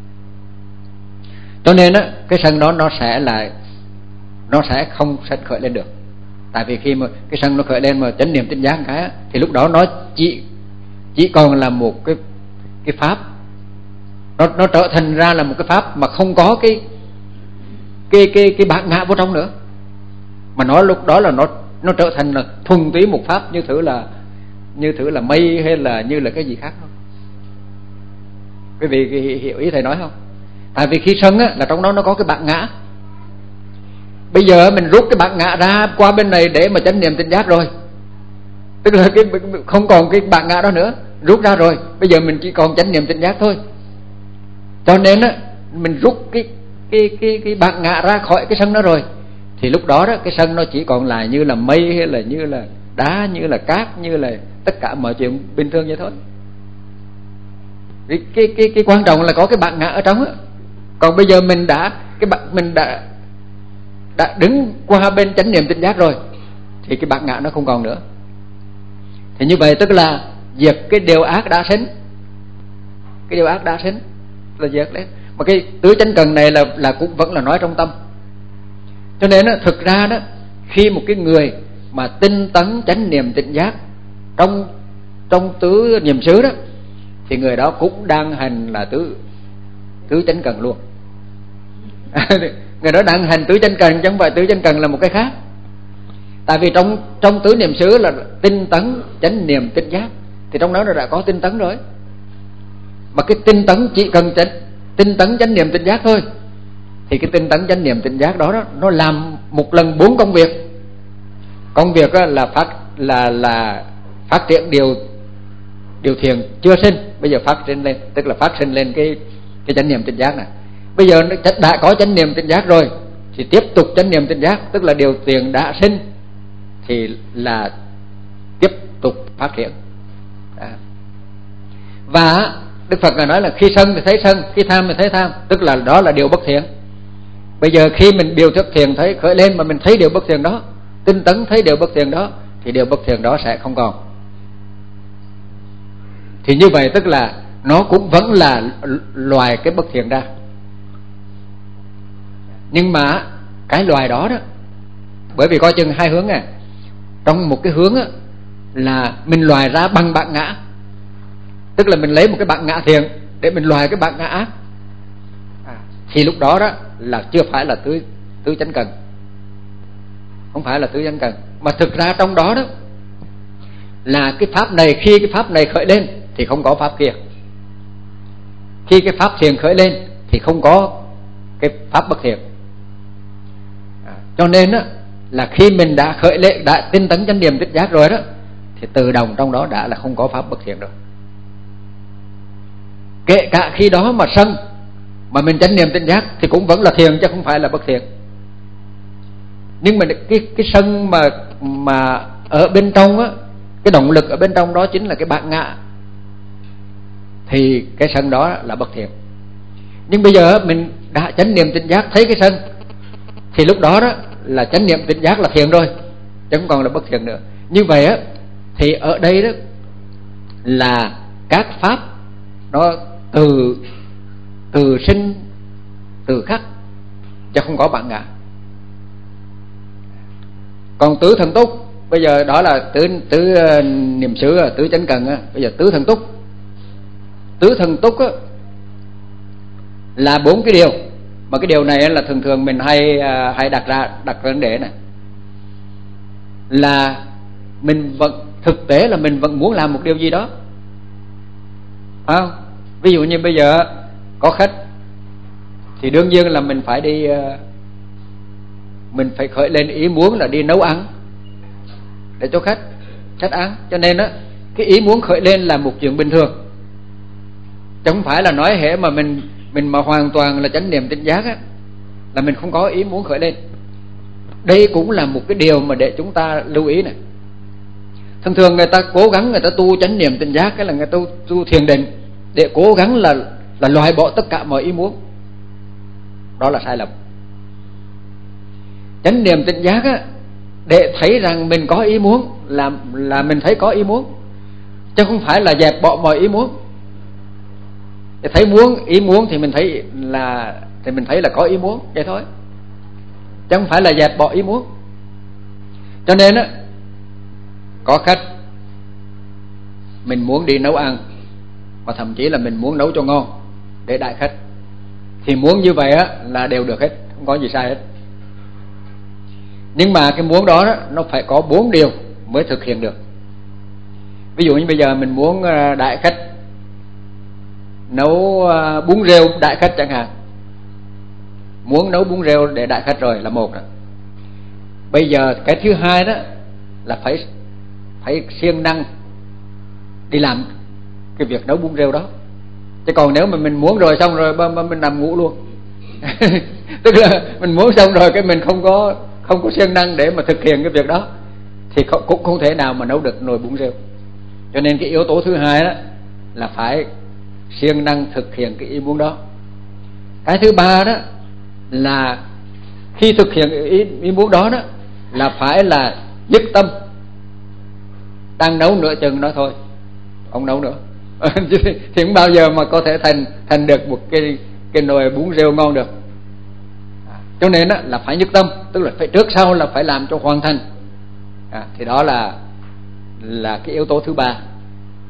Cho nên á, cái sân đó nó sẽ là nó sẽ không sân khởi lên được. Tại vì khi mà cái sân nó khởi lên mà chánh niệm tỉnh giác cái á, thì lúc đó nó chỉ chỉ còn là một cái cái pháp, nó nó trở thành ra là một cái pháp mà không có cái cái cái cái bản ngã vô trong nữa, mà nó lúc đó là nó nó trở thành là thuần túy một pháp, như thử là như thử là mây hay là như là cái gì khác không? Quý vị hiểu ý thầy nói không? Tại vì khi sân á, là trong đó nó có cái bản ngã. Bây giờ mình rút cái bản ngã ra qua bên này để mà chánh niệm tỉnh giác rồi, tức là cái không còn cái bản ngã đó nữa, rút ra rồi, bây giờ mình chỉ còn chánh niệm tỉnh giác thôi. Cho nên á, mình rút cái cái cái cái bản ngã ra khỏi cái sân đó rồi, thì lúc đó đó cái sân nó chỉ còn là như là mây hay là như là đá, như là cát, như là tất cả mọi chuyện bình thường vậy thôi. Cái cái cái, cái quan trọng là có cái bản ngã ở trong á. Còn bây giờ mình đã cái bạn mình đã đã đứng qua bên chánh niệm tỉnh giác rồi, thì cái bản ngã nó không còn nữa. Thì như vậy tức là diệt cái điều ác đã sinh. Cái điều ác đã sinh là diệt đấy. Mà cái tứ chánh cần này là là cũng vẫn là nói trong tâm. Cho nên đó, thực ra đó, khi một cái người mà tinh tấn chánh niệm tỉnh giác trong trong tứ niệm xứ đó thì người đó cũng đang hành là tứ tứ chánh cần luôn. Người đó đang hành tứ chánh cần, chứ không phải tứ chánh cần là một cái khác. Tại vì trong trong tứ niệm xứ là tinh tấn chánh niệm tỉnh giác, thì trong đó nó đã có tinh tấn rồi. Mà cái tinh tấn chỉ cần chánh tinh tấn chánh niệm tỉnh giác thôi, thì cái tinh tấn chánh niệm tỉnh giác đó, đó nó làm một lần bốn công việc. Công việc là phát là là phát triển điều điều thiền chưa sinh, bây giờ phát sinh lên, tức là phát sinh lên cái cái chánh niệm tỉnh giác này. Bây giờ nó đã có chánh niệm tỉnh giác rồi thì tiếp tục chánh niệm tỉnh giác, tức là điều thiền đã sinh thì là tiếp tục phát triển. Đó. Và Đức Phật là nói là khi sân thì thấy sân, khi tham thì thấy tham, tức là đó là điều bất thiện. Bây giờ khi mình điều thức thiền thấy khởi lên mà mình thấy điều bất thiện đó, tinh tấn thấy điều bất thiện đó, thì điều bất thiện đó sẽ không còn. Thì như vậy tức là nó cũng vẫn là loài cái bất thiện ra. Nhưng mà cái loài đó đó, bởi vì coi chừng hai hướng à. Trong một cái hướng á, là mình loài ra bằng bản ngã, tức là mình lấy một cái bản ngã thiện để mình loài cái bản ngã ác, à, thì lúc đó đó là chưa phải là tứ tứ chánh cần, không phải là tứ chánh cần. Mà thực ra trong đó đó là cái pháp này, khi cái pháp này khởi lên thì không có pháp kia. Khi cái pháp thiện khởi lên thì không có cái pháp bất thiện. À, cho nên đó, là khi mình đã khởi lên, đã tinh tấn chánh niệm tỉnh giác rồi đó, thì tự động trong đó đã là không có pháp bất thiện rồi. Kể cả khi đó mà sân mà mình chánh niệm tỉnh giác thì cũng vẫn là thiện chứ không phải là bất thiện. Nhưng mà cái cái sân mà mà ở bên trong á, cái động lực ở bên trong đó chính là cái bản ngã, thì cái sân đó là bất thiện. Nhưng bây giờ mình đã chánh niệm tỉnh giác thấy cái sân, thì lúc đó đó là chánh niệm tỉnh giác là thiện rồi, chứ không còn là bất thiện nữa. Như vậy á, thì ở đây đó là các pháp nó từ từ sinh từ khắc, chứ không có bản ngã. Còn tứ thần túc, bây giờ đó là tứ tứ uh, niệm xứ, tứ chánh cần á. Bây giờ tứ thần túc, tứ thần túc á là bốn cái điều, mà cái điều này là thường thường mình hay uh, hay đặt ra đặt vấn đề này, là mình vẫn thực tế là mình vẫn muốn làm một điều gì đó, phải không? Ví dụ như bây giờ có khách thì đương nhiên là mình phải đi, mình phải khởi lên ý muốn là đi nấu ăn để cho khách khách ăn. Cho nên á, cái ý muốn khởi lên là một chuyện bình thường, chứ không phải là nói hễ mà mình mình mà hoàn toàn là chánh niệm tỉnh giác á, là mình không có ý muốn khởi lên. Đây cũng là một cái điều mà để chúng ta lưu ý này. Thường thường người ta cố gắng người ta tu chánh niệm tỉnh giác, cái là người ta tu, tu thiền định để cố gắng là là loại bỏ tất cả mọi ý muốn. Đó là sai lầm. Chánh niệm tỉnh giác á, để thấy rằng mình có ý muốn là là mình thấy có ý muốn, chứ không phải là dẹp bỏ mọi ý muốn. Để thấy muốn ý muốn thì mình thấy là thì mình thấy là có ý muốn vậy thôi, chứ không phải là dẹp bỏ ý muốn. Cho nên á, có khách mình muốn đi nấu ăn, và thậm chí là mình muốn nấu cho ngon để đãi khách, thì muốn như vậy á là đều được hết, không có gì sai hết. Nhưng mà cái muốn đó, đó nó phải có bốn điều mới thực hiện được. Ví dụ như bây giờ mình muốn đãi khách, nấu bún rêu đãi khách chẳng hạn, muốn nấu bún rêu để đãi khách rồi là một đó. Bây giờ cái thứ hai đó là phải phải siêng năng đi làm cái việc nấu bún rêu đó. Chứ còn nếu mà mình muốn rồi xong rồi mình nằm ngủ luôn tức là mình muốn xong rồi cái mình không có không có siêng năng để mà thực hiện cái việc đó, thì cũng không thể nào mà nấu được nồi bún rêu. Cho nên cái yếu tố thứ hai đó là phải siêng năng thực hiện cái ý muốn đó. Cái thứ ba đó là khi thực hiện ý, ý muốn đó đó là phải là nhất tâm. Đang nấu nửa chừng đó thôi, không nấu nữa thì không bao giờ mà có thể thành thành được một cái cái nồi bún rêu ngon được. Cho nên đó là phải nhất tâm, tức là phải trước sau là phải làm cho hoàn thành. À, thì đó là là cái yếu tố thứ ba.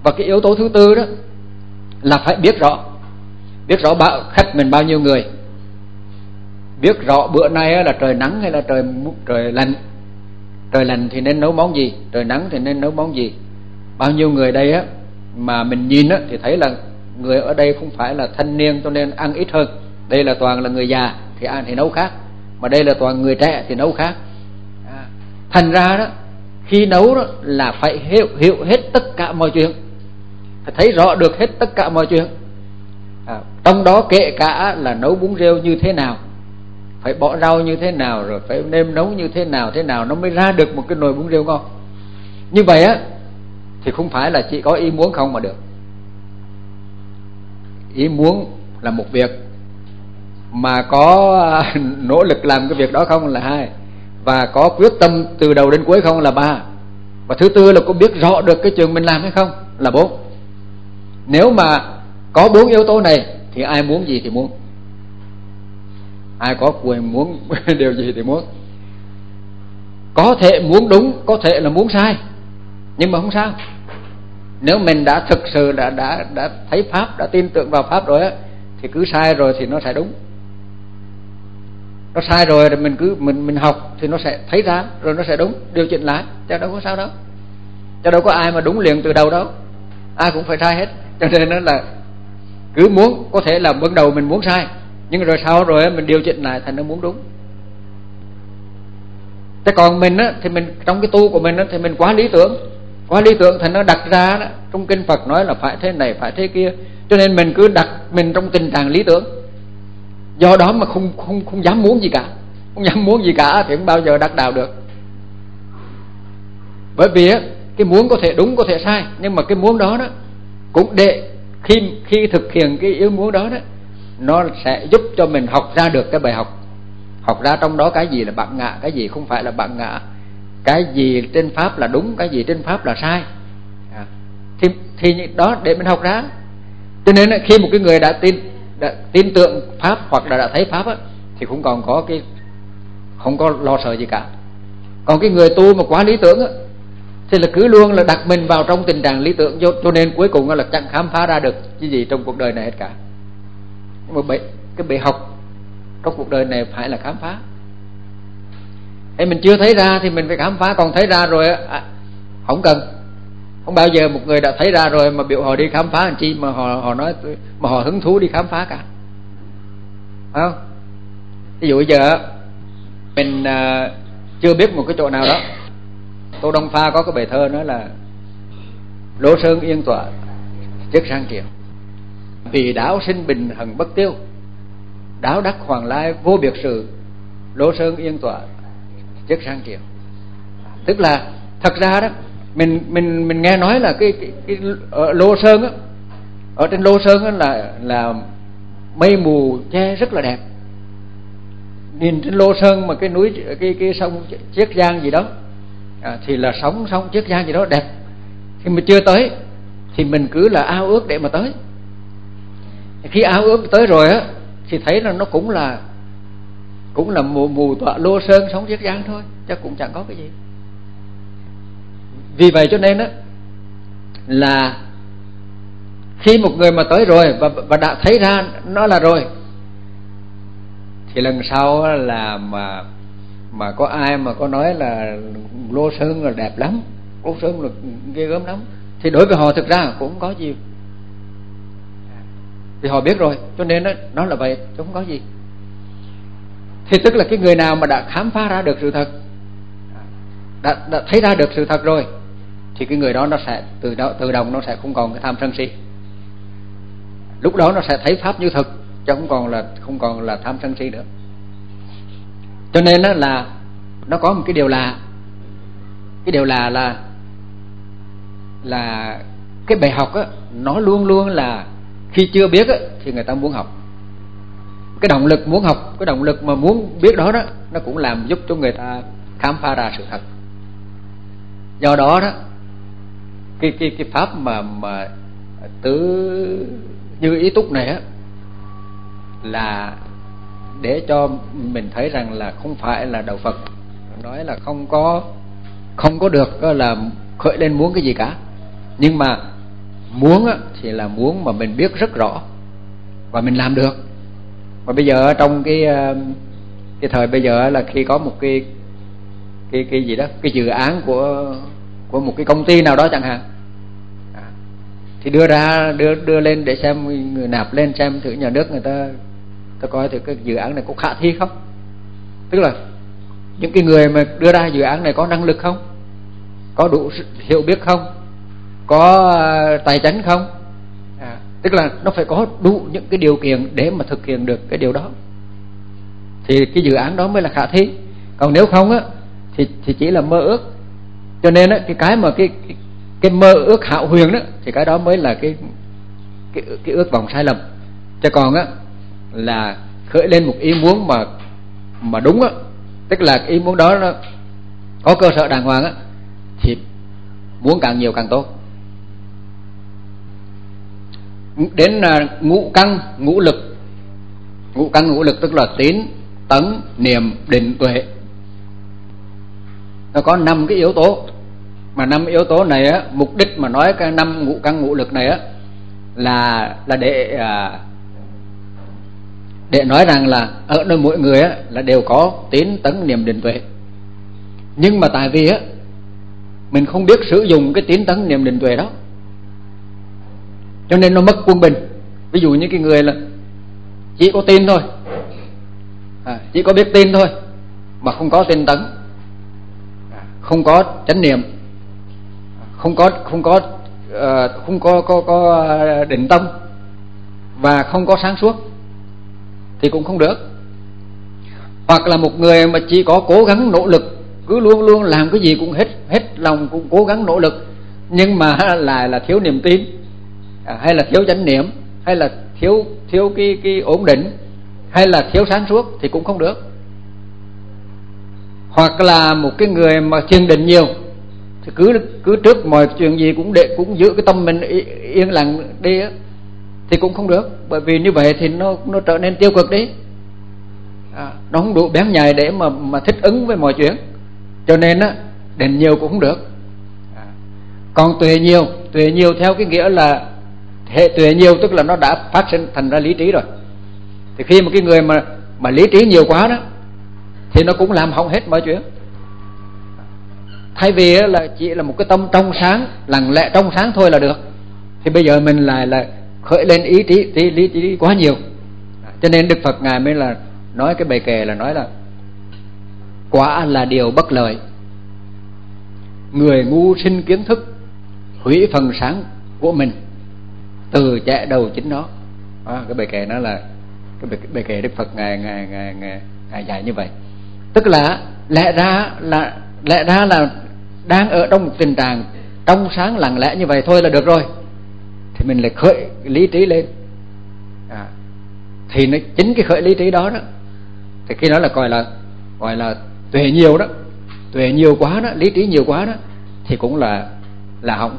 Và cái yếu tố thứ tư đó là phải biết rõ, biết rõ bao, khách mình bao nhiêu người, biết rõ bữa nay là trời nắng hay là trời trời lạnh, trời lạnh thì nên nấu món gì, trời nắng thì nên nấu món gì. Bao nhiêu người đây á mà mình nhìn á thì thấy là người ở đây không phải là thanh niên cho nên ăn ít hơn, đây là toàn là người già thì ăn thì nấu khác, mà đây là toàn người trẻ thì nấu khác. À, thành ra đó khi nấu đó là phải hiểu, hiểu hết tất cả mọi chuyện, phải thấy rõ được hết tất cả mọi chuyện. À, trong đó kể cả là nấu bún riêu như thế nào, phải bỏ rau như thế nào, rồi phải nêm nấu như thế nào thế nào nó mới ra được một cái nồi bún riêu ngon. Như vậy á thì không phải là chỉ có ý muốn không mà được. Ý muốn là một việc, mà có nỗ lực làm cái việc đó không là hai, và có quyết tâm từ đầu đến cuối không là ba, và thứ tư là có biết rõ được cái chuyện mình làm hay không là bốn. Nếu mà có bốn yếu tố này thì ai muốn gì thì muốn, ai có quyền muốn điều gì thì muốn. Có thể muốn đúng, có thể là muốn sai, nhưng mà không sao. Nếu mình đã thực sự đã đã đã thấy pháp, đã tin tưởng vào pháp rồi á, thì cứ sai rồi thì nó sẽ đúng. Nó sai rồi thì mình cứ mình mình học thì nó sẽ thấy ra, rồi nó sẽ đúng, điều chỉnh lại, chứ đâu có sao đâu. Chứ đâu có ai mà đúng liền từ đầu đâu, ai cũng phải sai hết. Cho nên nó là cứ muốn, có thể là ban đầu mình muốn sai, nhưng rồi sau rồi mình điều chỉnh lại thành nó muốn đúng. Thế còn mình á thì mình trong cái tu của mình á thì mình quá lý tưởng, quá lý tưởng thành nó đặt ra đó, trong kinh Phật nói là phải thế này phải thế kia, cho nên mình cứ đặt mình trong tình trạng lý tưởng. Do đó mà không không không dám muốn gì cả, không dám muốn gì cả thì không bao giờ đắc đạo được. Bởi vì á cái muốn có thể đúng có thể sai, nhưng mà cái muốn đó đó cũng để khi khi thực hiện cái ý muốn đó đó, nó sẽ giúp cho mình học ra được cái bài học, học ra trong đó cái gì là bản ngã, cái gì không phải là bản ngã, cái gì trên pháp là đúng, cái gì trên pháp là sai. À, thì thì đó để mình học ra. Cho nên khi một cái người đã tin đã tin tưởng pháp hoặc là đã thấy pháp á, thì cũng còn có cái không có lo sợ gì cả. Còn cái người tu mà quá lý tưởng á, thì là cứ luôn là đặt mình vào trong tình trạng lý tưởng, cho nên cuối cùng là chẳng khám phá ra được cái gì trong cuộc đời này hết cả. Nhưng mà cái bài học trong cuộc đời này phải là khám phá. Hay mình chưa thấy ra thì mình phải khám phá, còn thấy ra rồi à, không cần. Không bao giờ một người đã thấy ra rồi mà biểu họ đi khám phá làm chi mà họ họ nói mà họ hứng thú đi khám phá cả. Phải không? Ví dụ bây giờ mình à, chưa biết một cái chỗ nào đó, Tô Đông Pha có cái bài thơ nói là lô sơn yên tọa trước sang triều, vì đáo sinh bình hằng bất tiêu, đáo đắc hoàng lai vô biệt sự, lô sơn yên tọa trước sang triều. Tức là thật ra đó mình mình mình nghe nói là cái cái, cái ở Lô Sơn á, ở trên Lô Sơn á là là mây mù che rất là đẹp. Nhìn trên Lô Sơn mà cái núi cái cái sông Chiết Giang gì đó à, thì là sóng sông Chiết Giang gì đó đẹp. Khi mà chưa tới thì mình cứ là ao ước để mà tới. Khi ao ước tới rồi á thì thấy là nó cũng là cũng là mù mù tọa Lô Sơn sóng Chiết Giang thôi, chắc cũng chẳng có cái gì. Vì vậy cho nên á là khi một người mà tới rồi và, và đã thấy ra nó là rồi, thì lần sau là mà mà có ai mà có nói là Lô Sơn là đẹp lắm, Lô Sơn là ghê gớm lắm, thì đối với họ thực ra cũng không có gì, vì họ biết rồi, cho nên nó, nó là vậy, chứ không có gì. Thì tức là cái người nào mà đã khám phá ra được sự thật, đã, đã thấy ra được sự thật rồi, thì cái người đó nó sẽ từ đó tự động nó sẽ không còn cái tham sân si. Lúc đó nó sẽ thấy pháp như thực, chứ không còn là không còn là tham sân si nữa. Cho nên đó là nó có một cái điều là cái điều là là là cái bài học á, nó luôn luôn là khi chưa biết á, thì người ta muốn học. Cái động lực muốn học, cái động lực mà muốn biết đó đó, nó cũng làm giúp cho người ta khám phá ra sự thật. Do đó đó cái cái cái pháp mà mà tứ như ý túc này á là để cho mình thấy rằng là không phải là đạo Phật nói là không có không có được là khởi lên muốn cái gì cả, nhưng mà muốn á, thì là muốn mà mình biết rất rõ và mình làm được. Và bây giờ trong cái cái thời bây giờ là khi có một cái cái cái gì đó, cái dự án của của một cái công ty nào đó chẳng hạn, à, thì đưa ra đưa đưa lên để xem, người nạp lên xem thử nhà nước người ta ta coi thử cái dự án này có khả thi không. Tức là những cái người mà đưa ra dự án này có năng lực không, có đủ hiểu biết không, có tài chánh không, à, tức là nó phải có đủ những cái điều kiện để mà thực hiện được cái điều đó thì cái dự án đó mới là khả thi. Còn nếu không á thì thì chỉ là mơ ước. Cho nên á cái cái mà cái cái, cái mơ ước hão huyền đó thì cái đó mới là cái cái cái ước vọng sai lầm. Chứ còn á là khởi lên một ý muốn mà mà đúng á, tức là ý muốn đó nó có cơ sở đàng hoàng á, thì muốn càng nhiều càng tốt. Đến là ngũ căn ngũ lực. Ngũ căn ngũ lực tức là tín, tấn, niệm, định, tuệ. Nó có năm cái yếu tố. Mà năm yếu tố này á, mục đích mà nói cái năm ngũ căn ngũ lực này á là là để à, để nói rằng là ở nơi mỗi người á là đều có tín, tấn, niệm, định, tuệ. Nhưng mà tại vì á mình không biết sử dụng cái tín, tấn, niệm, định, tuệ đó, cho nên nó mất quân bình. Ví dụ như cái người là chỉ có tin thôi, à, chỉ có biết tin thôi mà không có tinh tấn, à, không có chánh niệm, không có không có uh, không có có có định tâm và không có sáng suốt thì cũng không được. Hoặc là một người mà chỉ có cố gắng nỗ lực, cứ luôn luôn làm cái gì cũng hết hết lòng, cũng cố gắng nỗ lực, nhưng mà lại là thiếu niềm tin, à, hay là thiếu chánh niệm, hay là thiếu thiếu cái cái ổn định, hay là thiếu sáng suốt thì cũng không được. Hoặc là một cái người mà thiền định nhiều thì cứ cứ trước mọi chuyện gì cũng để cũng giữ cái tâm mình yên lặng đi á, thì cũng không được. Bởi vì như vậy thì nó nó trở nên tiêu cực đi, à, nó không đủ bén nhạy để mà mà thích ứng với mọi chuyện. Cho nên á định nhiều cũng không được. À, còn tuệ nhiều, tuệ nhiều theo cái nghĩa là hệ tuệ nhiều tức là nó đã phát sinh thành ra lý trí rồi. Thì khi một cái người mà mà lý trí nhiều quá đó thì nó cũng làm hỏng hết mọi chuyện. Thay vì là chỉ là một cái tâm trong sáng, lặng lẽ trong sáng thôi là được, thì bây giờ mình lại là khởi lên ý trí, trí lý trí quá nhiều. Cho nên Đức Phật ngài mới là nói cái bài kệ là nói là quả là điều bất lợi, người ngu sinh kiến thức, hủy phần sáng của mình, từ chạy đầu chính nó. À, cái bài kệ đó là cái bài, bài kệ Đức Phật ngài ngài ngài ngài, ngài dạy như vậy. Tức là lẽ ra là lẽ ra là đang ở trong một tình trạng trong sáng lặng lẽ như vậy thôi là được rồi, thì mình lại khởi lý trí lên, à, thì nó chính cái khởi lý trí đó đó thì khi đó là gọi là gọi là tuệ nhiều đó. Tuệ nhiều quá đó, lý trí nhiều quá đó thì cũng là là hỏng.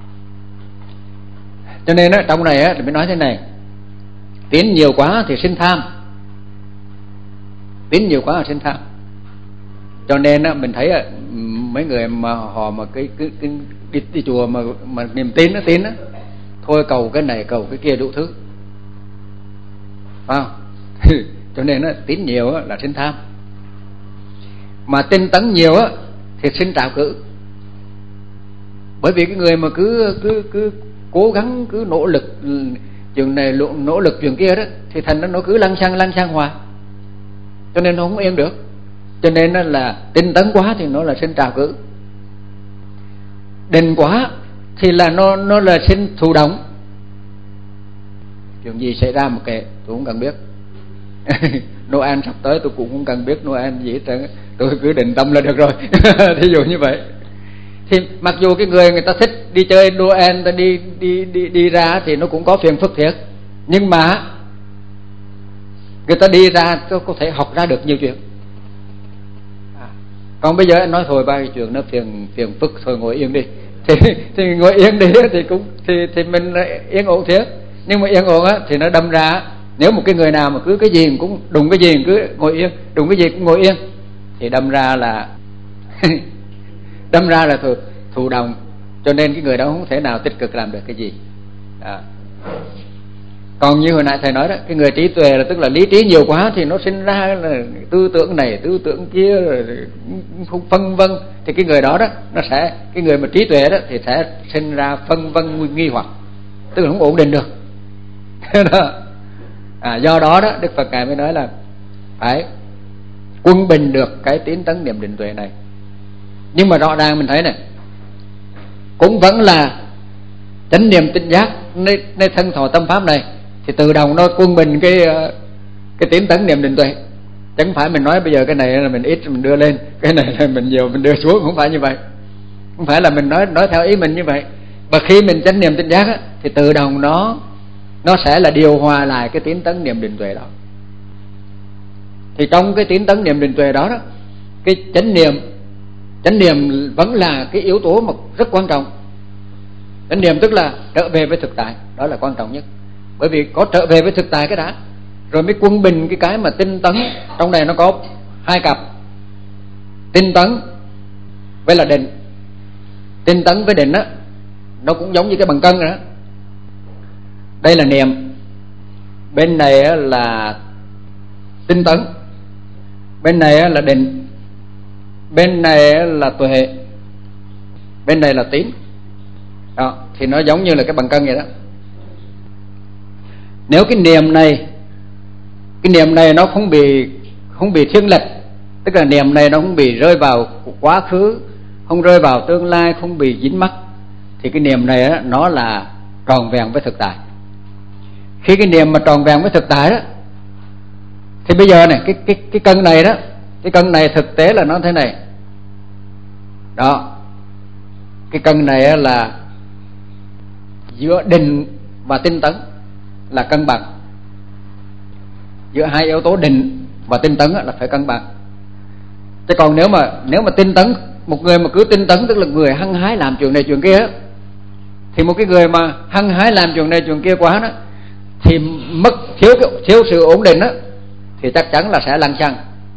Cho nên đó, trong này á thì mới nói thế này: tín nhiều quá thì sinh tham, tín nhiều quá là sinh tham. Cho nên á mình thấy á, mấy người mà họ mà cái cái, cái đi, đi chùa mà mà niềm tin nó tin á, thôi cầu cái này cầu cái kia đủ thứ, phải không? Cho nên á tín nhiều á là sinh tham, mà tinh tấn nhiều á thì sinh trạo cử. Bởi vì cái người mà cứ cứ cứ cố gắng, cứ nỗ lực chuyện này nỗ lực chuyện kia đó, thì thành nó nó cứ lăng xăng lăng xăng hoài, cho nên nó không yên được. Cho nên là tinh tấn quá thì nó là sinh trào cử, định quá thì là nó nó là sinh thụ động. Chuyện gì xảy ra một kệ tôi cũng cần biết. Noel sắp tới tôi cũng không cần biết Noel gì hết trơn, tôi cứ định tâm là được rồi. Thí dụ như vậy. Thì mặc dù cái người người ta thích đi chơi Noel, ta đi đi đi đi ra thì nó cũng có phiền phức thiệt, nhưng mà người ta đi ra có có thể học ra được nhiều chuyện. À, còn bây giờ anh nói thôi ba cái chuyện nó phiền phiền phức thôi ngồi yên đi, thì thì ngồi yên đi thì cũng thì thì mình yên ổn thiệt. Nhưng mà yên ổn á thì nó đâm ra, nếu một cái người nào mà cứ cái gì cũng đụng cái gì cứ ngồi yên, đụng cái gì cũng ngồi yên, thì đâm ra là đâm ra là thụ, thụ động. Cho nên cái người đó không thể nào tích cực làm được cái gì. À. Còn như hồi nãy thầy nói đó, cái người trí tuệ là tức là lý trí nhiều quá thì nó sinh ra là tư tưởng này tư tưởng kia rồi phân vân, thì cái người đó đó nó sẽ, cái người mà trí tuệ đó thì sẽ sinh ra phân vân nghi hoặc, tức là không ổn định được. À, do đó đó Đức Phật ngài mới nói là phải quân bình được cái tín tấn niệm định tuệ này. Nhưng mà rõ ràng mình thấy này, cũng vẫn là chánh niệm tỉnh giác nơi, nơi thân thọ tâm pháp này thì tự động nó quân bình cái cái tín tấn niệm định tuệ. Chẳng phải mình nói bây giờ cái này là mình ít mình đưa lên, cái này là mình nhiều mình đưa xuống, không phải như vậy. Không phải là mình nói nói theo ý mình như vậy. Và khi mình chánh niệm tỉnh giác á, thì tự động nó nó sẽ là điều hòa lại cái tín tấn niệm định tuệ đó. Thì trong cái tín tấn niệm định tuệ đó đó, cái chánh niệm chánh niệm vẫn là cái yếu tố mà rất quan trọng. Chánh niệm tức là trở về với thực tại, đó là quan trọng nhất. Bởi vì có trở về với thực tại cái đã, rồi mới quân bình cái cái mà tinh tấn. Trong này nó có hai cặp, tinh tấn với là định. Tinh tấn với định á, nó cũng giống như cái bằng cân rồi đó. Đây là niệm, bên này là tinh tấn, bên này là định, bên này là tuệ, bên này là tín. Đó, thì nó giống như là cái bằng cân vậy đó. Nếu cái niệm này, cái niệm này nó không bị không bị thiên lệch, tức là niệm này nó không bị rơi vào quá khứ, không rơi vào tương lai, không bị dính mắc, thì cái niệm này đó, nó là tròn vẹn với thực tại. Khi cái niệm mà tròn vẹn với thực tại đó, thì bây giờ này cái cái cái cân này đó, cái cân này thực tế là nó thế này. Đó. Cái cân này là giữa định và tinh tấn là cân bằng. Giữa hai yếu tố định và tinh tấn là phải cân bằng. Chứ còn nếu mà nếu mà tinh tấn, một người mà cứ tinh tấn tức là người hăng hái làm chuyện này chuyện kia, thì một cái người mà hăng hái làm chuyện này chuyện kia quá đó, thì mất thiếu thiếu sự ổn định đó, thì chắc chắn là sẽ lăng xăng,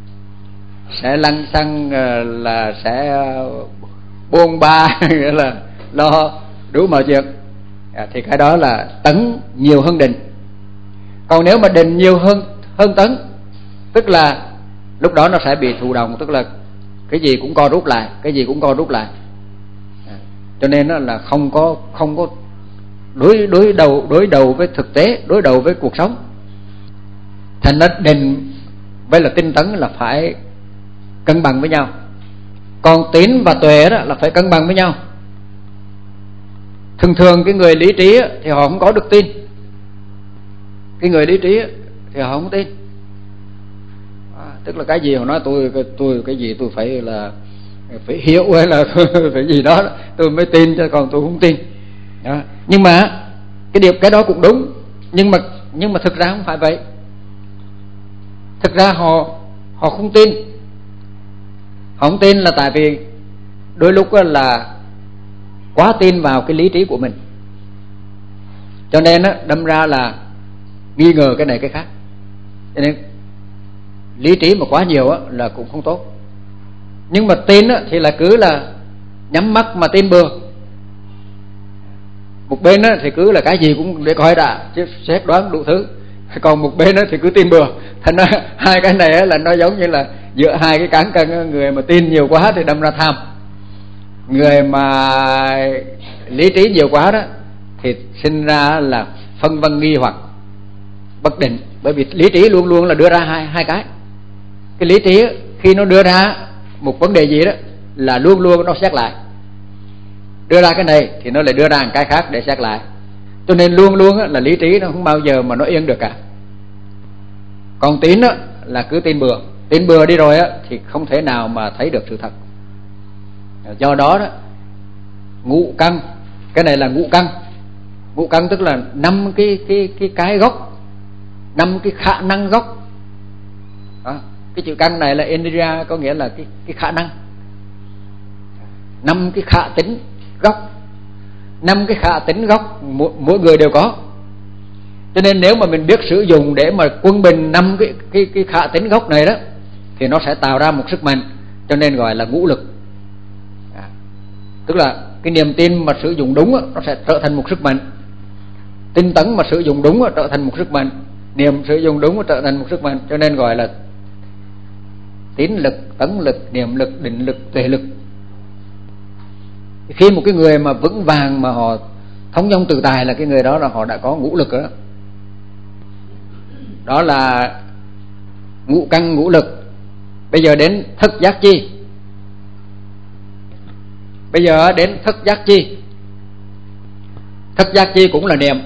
sẽ lăng xăng là sẽ buông ba, nghĩa là lo đủ mọi chuyện. À, thì cái đó là tấn nhiều hơn định. Còn nếu mà định nhiều hơn hơn tấn, tức là lúc đó nó sẽ bị thụ động, tức là cái gì cũng co rút lại, cái gì cũng co rút lại. À, cho nên đó là không có không có đối đối đầu đối đầu với thực tế, đối đầu với cuộc sống. Thành ra định với là tinh tấn là phải cân bằng với nhau. Còn tín và tuệ đó là phải cân bằng với nhau. Thường thường cái người lý trí thì họ không có được tin. Cái người lý trí thì họ không tin. À, tức là cái gì họ nói tôi tôi cái gì tôi phải là phải hiểu hay là phải gì đó tôi mới tin, chứ còn tôi không tin. Đó. Nhưng mà cái điều cái đó cũng đúng, nhưng mà nhưng mà thực ra không phải vậy. Thực ra họ họ không tin. Họ không tin là tại vì đôi lúc là quá tin vào cái lý trí của mình, cho nên á đâm ra là nghi ngờ cái này cái khác. Cho nên lý trí mà quá nhiều á là cũng không tốt. Nhưng mà tin á thì là cứ là nhắm mắt mà tin bừa. Một bên á thì cứ là cái gì cũng để coi đã, chứ xét đoán đủ thứ. Còn một bên á thì cứ tin bừa. Thành ra hai cái này á là nó giống như là giữa hai cái cán cân. Người mà tin nhiều quá thì đâm ra tham, người mà lý trí nhiều quá đó thì sinh ra là phân vân nghi hoặc bất định. Bởi vì lý trí luôn luôn là đưa ra hai hai cái. Cái lý trí khi nó đưa ra một vấn đề gì đó là luôn luôn nó xét lại, đưa ra cái này thì nó lại đưa ra một cái khác để xét lại. Cho nên luôn luôn là lý trí nó không bao giờ mà nó yên được cả. Còn tín là cứ tin bừa, tin bừa đi rồi thì không thể nào mà thấy được sự thật. Do đó đó, ngũ căn, cái này là ngũ căn. Ngũ căn tức là năm cái cái cái cái gốc, năm cái khả năng gốc. Đó. Cái chữ căn này là energia, có nghĩa là cái cái khả năng. Năm cái khả tính gốc, năm cái khả tính gốc mỗi, mỗi người đều có. Cho nên nếu mà mình biết sử dụng để mà quân bình năm cái cái cái khả tính gốc này đó, thì nó sẽ tạo ra một sức mạnh, cho nên gọi là ngũ lực. À, tức là cái niềm tin mà sử dụng đúng đó, nó sẽ trở thành một sức mạnh. tinh tấn mà sử dụng đúng trở thành một sức mạnh, niệm sử dụng đúng trở thành một sức mạnh, cho nên gọi là tín lực, tấn lực, niệm lực, định lực, tuệ lực. Khi một cái người mà vững vàng mà họ thống dong tự tại là cái người đó là họ đã có ngũ lực rồi đó. Đó là ngũ căn ngũ lực. Bây giờ đến thức giác chi. Bây giờ đến thức giác chi. Thức giác chi cũng là niệm.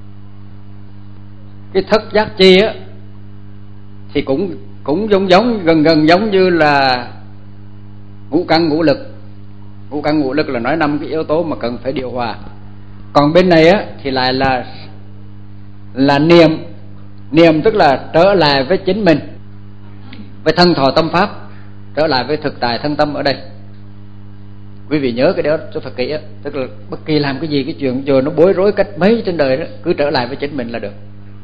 Cái thức giác chi á thì cũng cũng giống giống gần gần giống như là ngũ căn ngũ lực. Ngũ căn ngũ lực là nói năm cái yếu tố mà cần phải điều hòa. Còn bên này á thì lại là là niệm. Niệm tức là trở lại với chính mình, với thân thọ tâm pháp, trở lại với thực tại thân tâm ở đây. Quý vị nhớ cái đó cho thật kỹ á, tức là bất kỳ làm cái gì, cái chuyện giờ nó bối rối cách mấy trên đời đó, cứ trở lại với chính mình là được.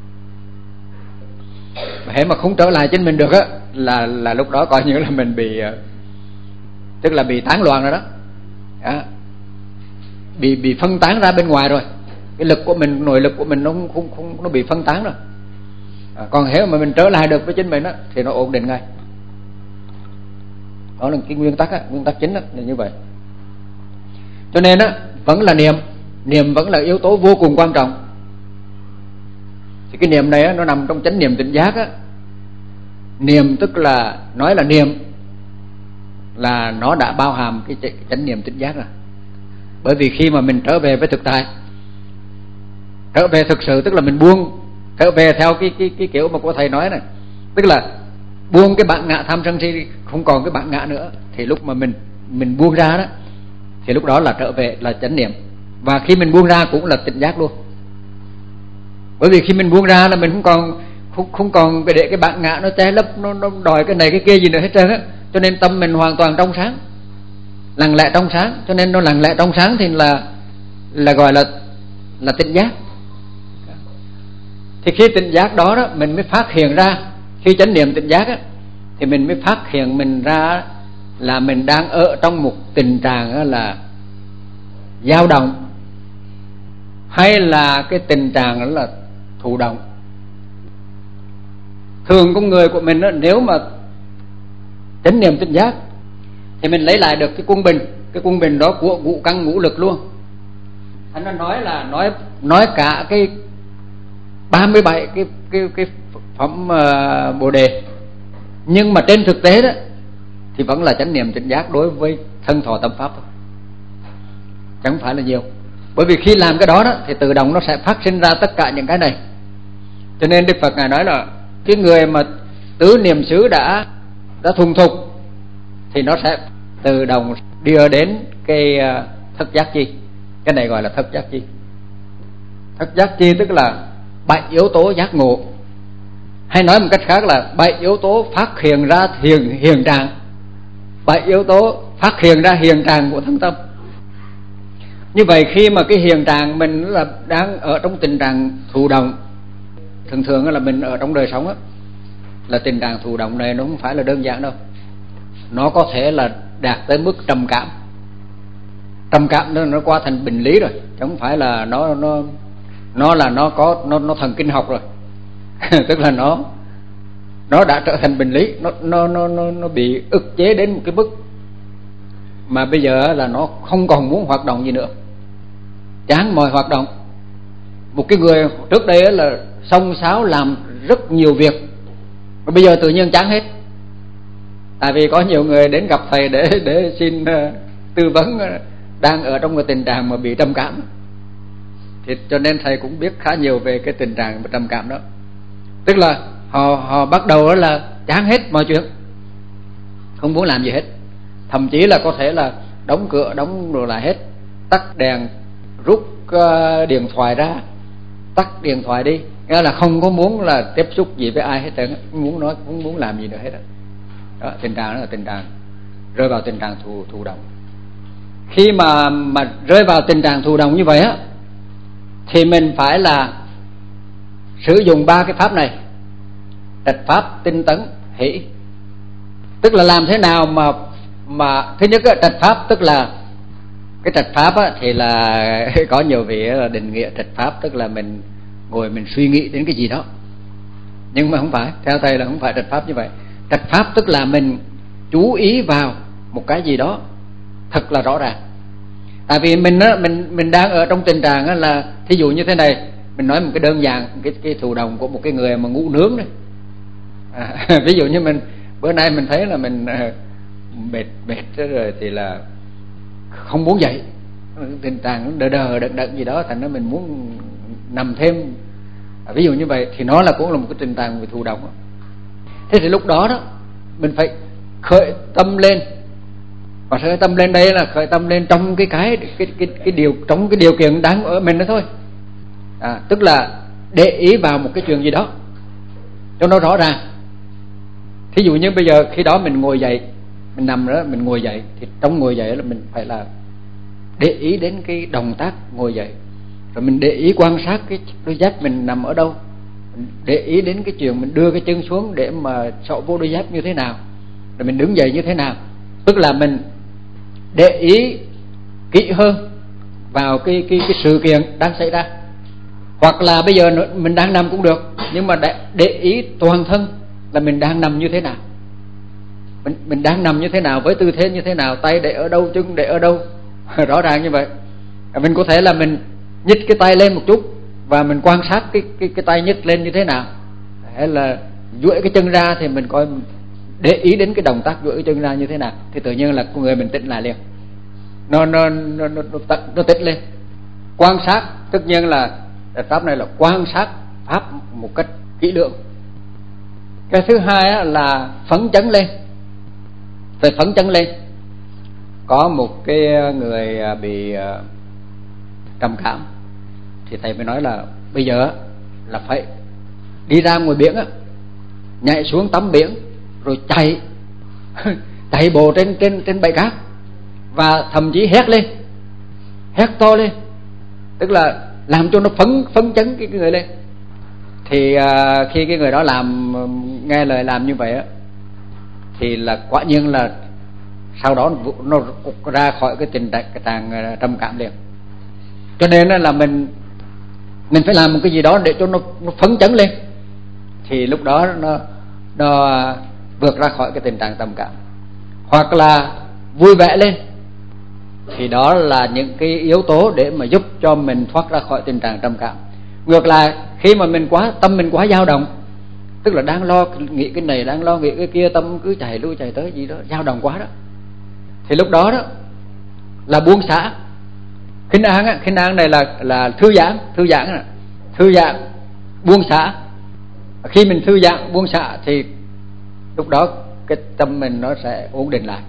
Mà hễ mà không trở lại chính mình được á là là lúc đó coi như là mình bị, tức là bị tán loạn rồi đó. Đó. Bị bị phân tán ra bên ngoài rồi. Cái lực của mình, nội lực của mình nó không không, không nó bị phân tán rồi. À, còn hễ mà mình trở lại được với chính mình á thì nó ổn định ngay. Đó là cái nguyên tắc á, nguyên tắc chính á là như vậy. Cho nên á vẫn là niệm, niệm vẫn là yếu tố vô cùng quan trọng. Thì cái niệm này á, nó nằm trong chánh niệm tỉnh giác á. Niệm tức là nói là niệm là nó đã bao hàm cái, cái chánh niệm tỉnh giác rồi. Bởi vì khi mà mình trở về với thực tại, trở về thực sự tức là mình buông, trở về theo cái cái cái kiểu mà cô thầy nói này, tức là buông cái bản ngã tham sân si, không còn cái bản ngã nữa, thì lúc mà mình mình buông ra đó thì lúc đó là trở về là chánh niệm. Và khi mình buông ra cũng là tỉnh giác luôn. Bởi vì khi mình buông ra là mình không còn không, không còn để cái bản ngã nó che lấp, nó, nó đòi cái này cái kia gì nữa hết trơn á. Cho nên tâm mình hoàn toàn trong sáng, lặng lẽ trong sáng. Cho nên nó lặng lẽ trong sáng thì là là gọi là là tỉnh giác. Thì khi tỉnh giác đó đó mình mới phát hiện ra, khi chánh niệm tỉnh giác á, thì mình mới phát hiện mình ra là mình đang ở trong một tình trạng là dao động, hay là cái tình trạng đó là thụ động. Thường con người của mình đó, nếu mà chánh niệm tỉnh giác thì mình lấy lại được cái quân bình, cái quân bình đó của ngũ căn ngũ lực luôn. Anh nó nói là nói nói cả cái ba mươi bảy cái cái cái phẩm uh, Bồ đề, nhưng mà trên thực tế đó thì vẫn là chánh niệm tỉnh giác đối với thân thọ tâm pháp thôi, chẳng phải là nhiều. Bởi vì khi làm cái đó đó thì tự động nó sẽ phát sinh ra tất cả những cái này. Cho nên Đức Phật ngài nói là cái người mà tứ niệm xứ đã đã thuần thục thì nó sẽ tự động đưa đến cái uh, thất giác chi. Cái này gọi là thất giác chi. Thất giác chi tức là bảy yếu tố giác ngộ, hay nói một cách khác là bảy yếu tố phát hiện ra hiện hiện trạng, bảy yếu tố phát hiện ra hiện trạng của thân tâm. Như vậy khi mà cái hiện trạng mình là đang ở trong tình trạng thụ động, thường thường là mình ở trong đời sống á, là tình trạng thụ động này nó không phải là đơn giản đâu. Nó có thể là đạt tới mức trầm cảm. Trầm cảm nó nó qua thành bệnh lý rồi, chứ không phải là nó nó nó là nó có nó nó thần kinh học rồi. Tức là nó nó đã trở thành bệnh lý, nó nó nó nó nó bị ức chế đến một cái mức mà bây giờ là nó không còn muốn hoạt động gì nữa, chán mọi hoạt động. Một cái người trước đây là xông xáo làm rất nhiều việc, mà bây giờ tự nhiên chán hết. Tại vì có nhiều người đến gặp thầy để để xin uh, tư vấn, uh, đang ở trong cái tình trạng mà bị trầm cảm. Thì cho nên thầy cũng biết khá nhiều về cái tình trạng trầm cảm đó. Tức là họ họ bắt đầu đó là chán hết mọi chuyện, không muốn làm gì hết. Thậm chí là có thể là đóng cửa, đóng đồ lại hết, tắt đèn, rút uh, điện thoại ra, tắt điện thoại đi. Nghĩa là không có muốn là tiếp xúc gì với ai hết trơn, không muốn nói, không muốn làm gì nữa hết đó. Đó, tình trạng đó là tình trạng rơi vào tình trạng thụ thụ động. Khi mà mà rơi vào tình trạng thụ động như vậy á, thì mình phải là sử dụng ba cái pháp này: trạch pháp, tinh tấn, hỷ. Tức là làm thế nào mà mà thứ nhất á, trạch pháp tức là Cái trạch pháp á, thì là có nhiều vị là định nghĩa trạch pháp tức là mình ngồi mình suy nghĩ đến cái gì đó, nhưng mà không phải, theo thầy là không phải trạch pháp như vậy. Trạch pháp tức là mình chú ý vào một cái gì đó thật là rõ ràng. Tại vì mình á, mình mình đang ở trong tình trạng á, là thí dụ như thế này, mình nói một cái đơn giản, cái cái thụ động của một cái người mà ngủ nướng đấy. À, ví dụ như mình bữa nay mình thấy là mình uh, mệt mệt rồi thì là không muốn dậy, tình trạng đờ đờ đận đận gì đó, thành ra mình muốn nằm thêm, à, ví dụ như vậy thì nó là cũng là một cái tình trạng về thụ động. Thế thì lúc đó đó mình phải khởi tâm lên, và khởi tâm lên đây là khởi tâm lên trong cái cái cái cái, cái điều trong cái điều kiện đang ở mình đó thôi. À, tức là để ý vào một cái chuyện gì đó cho nó rõ ràng. Thí dụ như bây giờ khi đó mình ngồi dậy, mình nằm đó, mình ngồi dậy, thì trong ngồi dậy là mình phải là để ý đến cái động tác ngồi dậy, rồi mình để ý quan sát cái đôi dép mình nằm ở đâu, mình để ý đến cái chuyện mình đưa cái chân xuống để mà xỏ vô đôi dép như thế nào, rồi mình đứng dậy như thế nào. Tức là mình để ý kỹ hơn vào cái cái cái sự kiện đang xảy ra. Hoặc là bây giờ mình đang nằm cũng được, nhưng mà để, để ý toàn thân là mình đang nằm như thế nào, mình mình đang nằm như thế nào, với tư thế như thế nào, tay để ở đâu, chân để ở đâu, rõ ràng như vậy. Mình có thể là mình nhích cái tay lên một chút và mình quan sát cái cái cái tay nhích lên như thế nào, hay là duỗi cái chân ra thì mình coi, để ý đến cái động tác duỗi cái chân ra như thế nào, thì tự nhiên là con người mình tỉnh lại liền, nó nó nó nó, nó, nó tỉnh lên. Quan sát, tất nhiên là pháp này là quan sát pháp một cách kỹ lưỡng. Cái thứ hai là phấn chấn lên. Phải phấn chấn lên. Có một cái người bị trầm cảm, thì thầy mới nói là bây giờ là phải đi ra ngoài biển, nhảy xuống tắm biển, rồi chạy chạy bộ trên trên trên bãi cát, và thậm chí hét lên, hét to lên, tức là làm cho nó phấn phấn chấn cái người lên. Thì à, khi cái người đó làm nghe lời làm như vậy á, thì là quả nhiên là sau đó nó, nó ra khỏi cái tình trạng cái trạng trầm cảm liền. Cho nên là mình mình phải làm một cái gì đó để cho nó, nó phấn chấn lên, thì lúc đó nó nó vượt ra khỏi cái tình trạng trầm cảm. Hoặc là vui vẻ lên, thì đó là những cái yếu tố để mà giúp cho mình thoát ra khỏi tình trạng trầm cảm. Ngược lại, khi mà mình quá tâm mình quá dao động, tức là đang lo nghĩ cái này, đang lo nghĩ cái kia, tâm cứ chạy lui chạy tới gì đó, dao động quá đó, thì lúc đó đó là buông xả. Khinh an á, khinh an này là là thư giãn, thư giãn à. thư giãn, buông xả. Khi mình thư giãn, buông xả thì lúc đó cái tâm mình nó sẽ ổn định lại.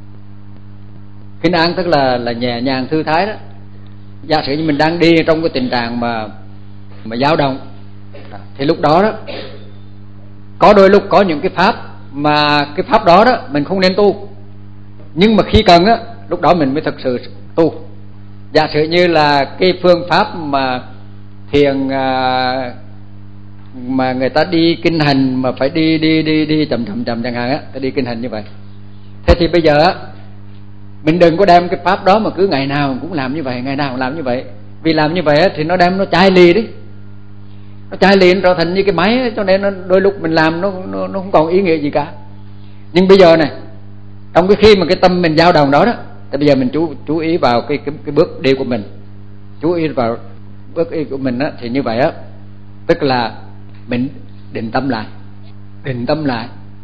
Khinh an tức là là nhẹ nhàng, thư thái đó. Giả sử như mình đang đi trong cái tình trạng mà mà dao động, thì lúc đó đó có đôi lúc có những cái pháp mà cái pháp đó đó mình không nên tu, nhưng mà khi cần á, lúc đó mình mới thực sự tu. Giả sử như là cái phương pháp mà thiền à, mà người ta đi kinh hành mà phải đi đi đi đi chậm chậm chậm chẳng hạn á, ta đi kinh hành như vậy. Thế thì bây giờ á, mình đừng có đem cái pháp đó mà cứ ngày nào cũng làm như vậy, ngày nào cũng làm như vậy. Vì làm như vậy á, thì nó đem nó chai lì đấy, nó chai lì, nó trở thành như cái máy ấy, cho nên nó, đôi lúc mình làm nó, nó nó không còn ý nghĩa gì cả. Nhưng bây giờ này, trong cái khi mà cái tâm mình dao động đó đó, thì bây giờ mình chú chú ý vào cái cái cái bước đi của mình, chú ý vào bước đi của mình á, thì như vậy á, tức là mình định tâm lại, định tâm lại.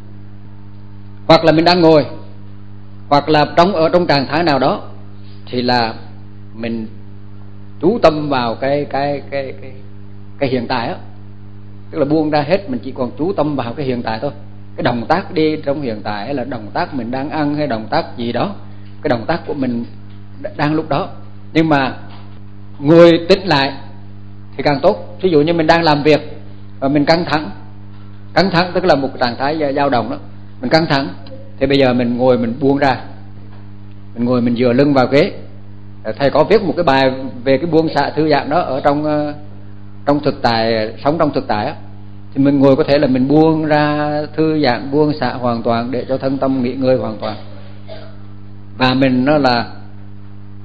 Hoặc là mình đang ngồi, hoặc là trong ở trong trạng thái nào đó, thì là mình chú tâm vào cái cái cái cái cái hiện tại á, tức là buông ra hết, mình chỉ còn chú tâm vào cái hiện tại thôi. Cái động tác đi trong hiện tại, hay là động tác mình đang ăn, hay động tác gì đó, cái động tác của mình đang lúc đó. Nhưng mà người tỉnh lại thì càng tốt. Ví dụ như mình đang làm việc và mình căng thẳng, căng thẳng tức là một trạng thái dao động đó, mình căng thẳng, thì bây giờ mình ngồi, mình buông ra, mình ngồi mình dựa lưng vào ghế. Thầy có viết một cái bài về cái buông xả thư giãn đó ở trong trong thực tại, sống trong thực tại á. Thì mình ngồi có thể là mình buông ra, thư giãn, buông xả hoàn toàn để cho thân tâm nghỉ ngơi hoàn toàn. Và mình nó là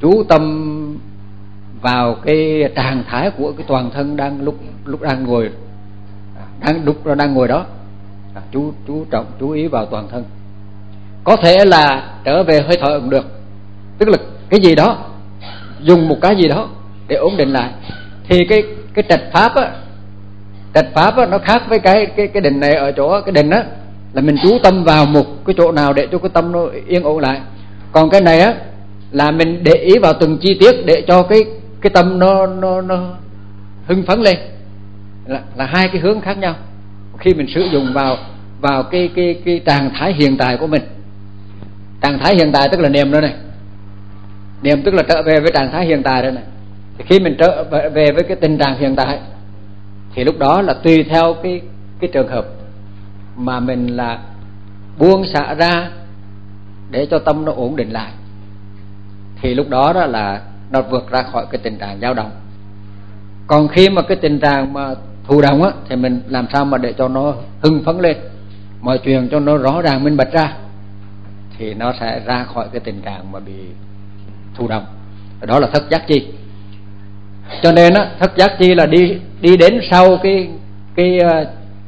chú tâm vào cái trạng thái của cái toàn thân đang lúc lúc đang ngồi, đang lúc đang ngồi đó, à, chú chú trọng chú ý vào toàn thân. Có thể là trở về hơi thở cũng được, tức là cái gì đó, dùng một cái gì đó để ổn định lại. Thì cái cái trạch pháp á, trạch pháp á, nó khác với cái cái cái định này ở chỗ cái định á là mình chú tâm vào một cái chỗ nào để cho cái tâm nó yên ổn lại. Còn cái này á là mình để ý vào từng chi tiết để cho cái cái tâm nó nó nó hưng phấn lên, là, là hai cái hướng khác nhau khi mình sử dụng vào vào cái cái cái trạng thái hiện tại của mình. Trạng thái hiện tại tức là niệm đó này, niệm tức là trở về với trạng thái hiện tại đó này. Thì khi mình trở về với cái tình trạng hiện tại thì lúc đó là tùy theo cái cái trường hợp mà mình là buông xả ra để cho tâm nó ổn định lại, thì lúc đó đó là nó vượt ra khỏi cái tình trạng dao động. Còn khi mà cái tình trạng mà thụ động á thì mình làm sao mà để cho nó hưng phấn lên, mọi chuyện cho nó rõ ràng minh bạch ra, thì nó sẽ ra khỏi cái tình trạng mà bị thụ động. Đó là thất giác chi. Cho nên á, thất giác chi là đi đi đến sau cái cái uh,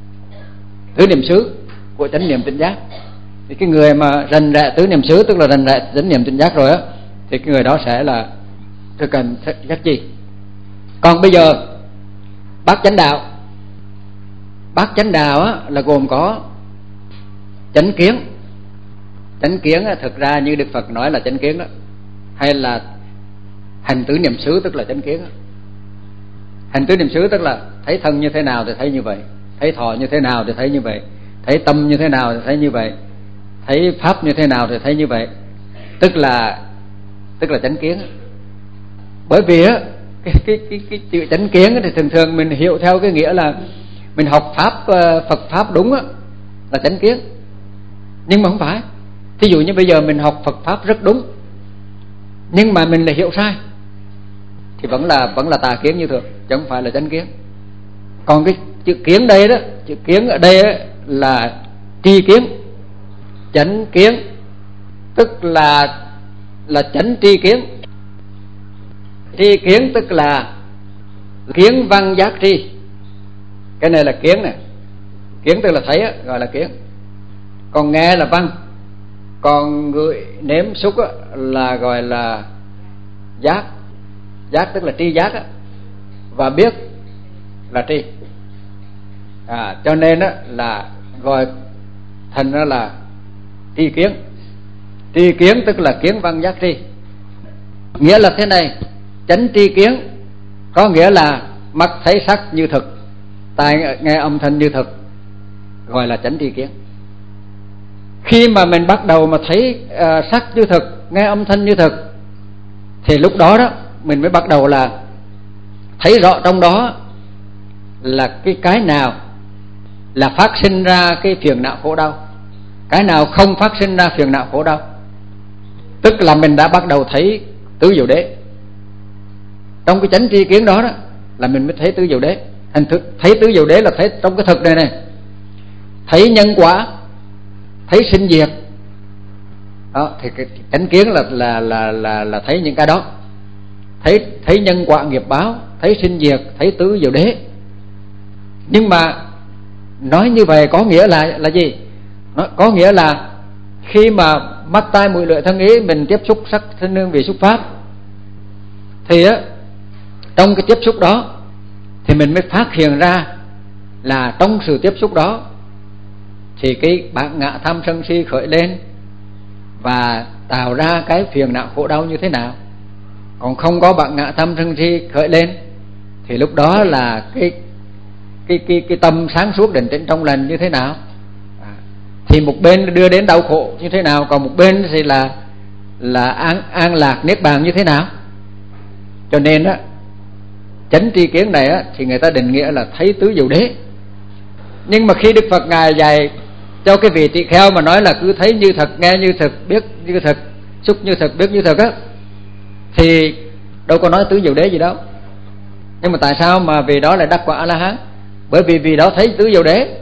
tứ niệm xứ của chánh niệm tỉnh giác. Thì cái người mà rành rẽ tứ niệm xứ tức là rành rẽ chánh niệm tỉnh giác rồi á, thì cái người đó sẽ là thực hành thất giác chi. Còn bây giờ bát chánh đạo, bát chánh đạo á là gồm có chánh kiến. Chánh kiến á, thực ra như Đức Phật nói là chánh kiến đó, hay là hành tứ niệm xứ tức là chánh kiến đó. Hành tứ niệm xứ tức là thấy thân như thế nào thì thấy như vậy, thấy thọ như thế nào thì thấy như vậy, thấy tâm như thế nào thì thấy như vậy, thấy pháp như thế nào thì thấy như vậy, tức là tức là chánh kiến. Bởi vì á cái cái cái cái chữ chánh kiến thì thường thường mình hiểu theo cái nghĩa là mình học pháp Phật pháp đúng á là chánh kiến, nhưng mà không phải. Thí dụ như bây giờ mình học Phật pháp rất đúng, nhưng mà mình lại hiểu sai thì vẫn là vẫn là tà kiến như thường, chứ không phải là chánh kiến. Còn cái chữ kiến đây đó, chữ kiến ở đây đó là tri kiến. Chánh kiến tức là là chánh tri kiến. Tri kiến tức là kiến văn giác tri. Cái này là kiến này. Kiến tức là thấy á, gọi là kiến. Còn nghe là văn. Còn ngửi nếm xúc á, là gọi là giác. Giác tức là tri giác á. Và biết là tri. À, cho nên á, là gọi thành ra là tri kiến. Tri kiến tức là kiến văn giác tri. Nghĩa là thế này, chánh tri kiến có nghĩa là mắt thấy sắc như thực, tai nghe âm thanh như thực, gọi là chánh tri kiến. Khi mà mình bắt đầu mà thấy uh, sắc như thực, nghe âm thanh như thực, thì lúc đó đó mình mới bắt đầu là thấy rõ trong đó là cái cái nào là phát sinh ra cái phiền não khổ đau, cái nào không phát sinh ra phiền não khổ đau. Tức là mình đã bắt đầu thấy tứ diệu đế. Trong cái chánh tri kiến đó, đó là mình mới thấy tứ diệu đế. Thành thực thấy tứ diệu đế là thấy trong cái thực này này, thấy nhân quả, thấy sinh diệt. Đó thì cái chánh kiến là là là là là thấy những cái đó. Thấy thấy nhân quả nghiệp báo, thấy sinh diệt, thấy tứ diệu đế. Nhưng mà nói như vậy có nghĩa là là gì? Nó có nghĩa là khi mà mắt tai mũi lưỡi thân ý mình tiếp xúc sắc thân hương vị xúc pháp, thì á trong cái tiếp xúc đó thì mình mới phát hiện ra là trong sự tiếp xúc đó thì cái bản ngã tham sân si khởi lên và tạo ra cái phiền não khổ đau như thế nào. Còn không có bản ngã tham sân si khởi lên thì lúc đó là cái cái cái cái tâm sáng suốt định tĩnh trong lành như thế nào. À, thì một bên đưa đến đau khổ như thế nào, còn một bên thì là là an an lạc niết bàn như thế nào. Cho nên á chánh tri kiến này á thì người ta định nghĩa là thấy tứ diệu đế. Nhưng mà khi Đức Phật ngài dạy cho cái vị tỳ kheo mà nói là cứ thấy như thật, nghe như thật, biết như thật, xúc như thật, biết như thật á, thì đâu có nói tứ diệu đế gì đâu. Nhưng mà tại sao mà vì đó lại đắc quả A-la-hán? Bởi vì vì đó thấy tứ diệu đế,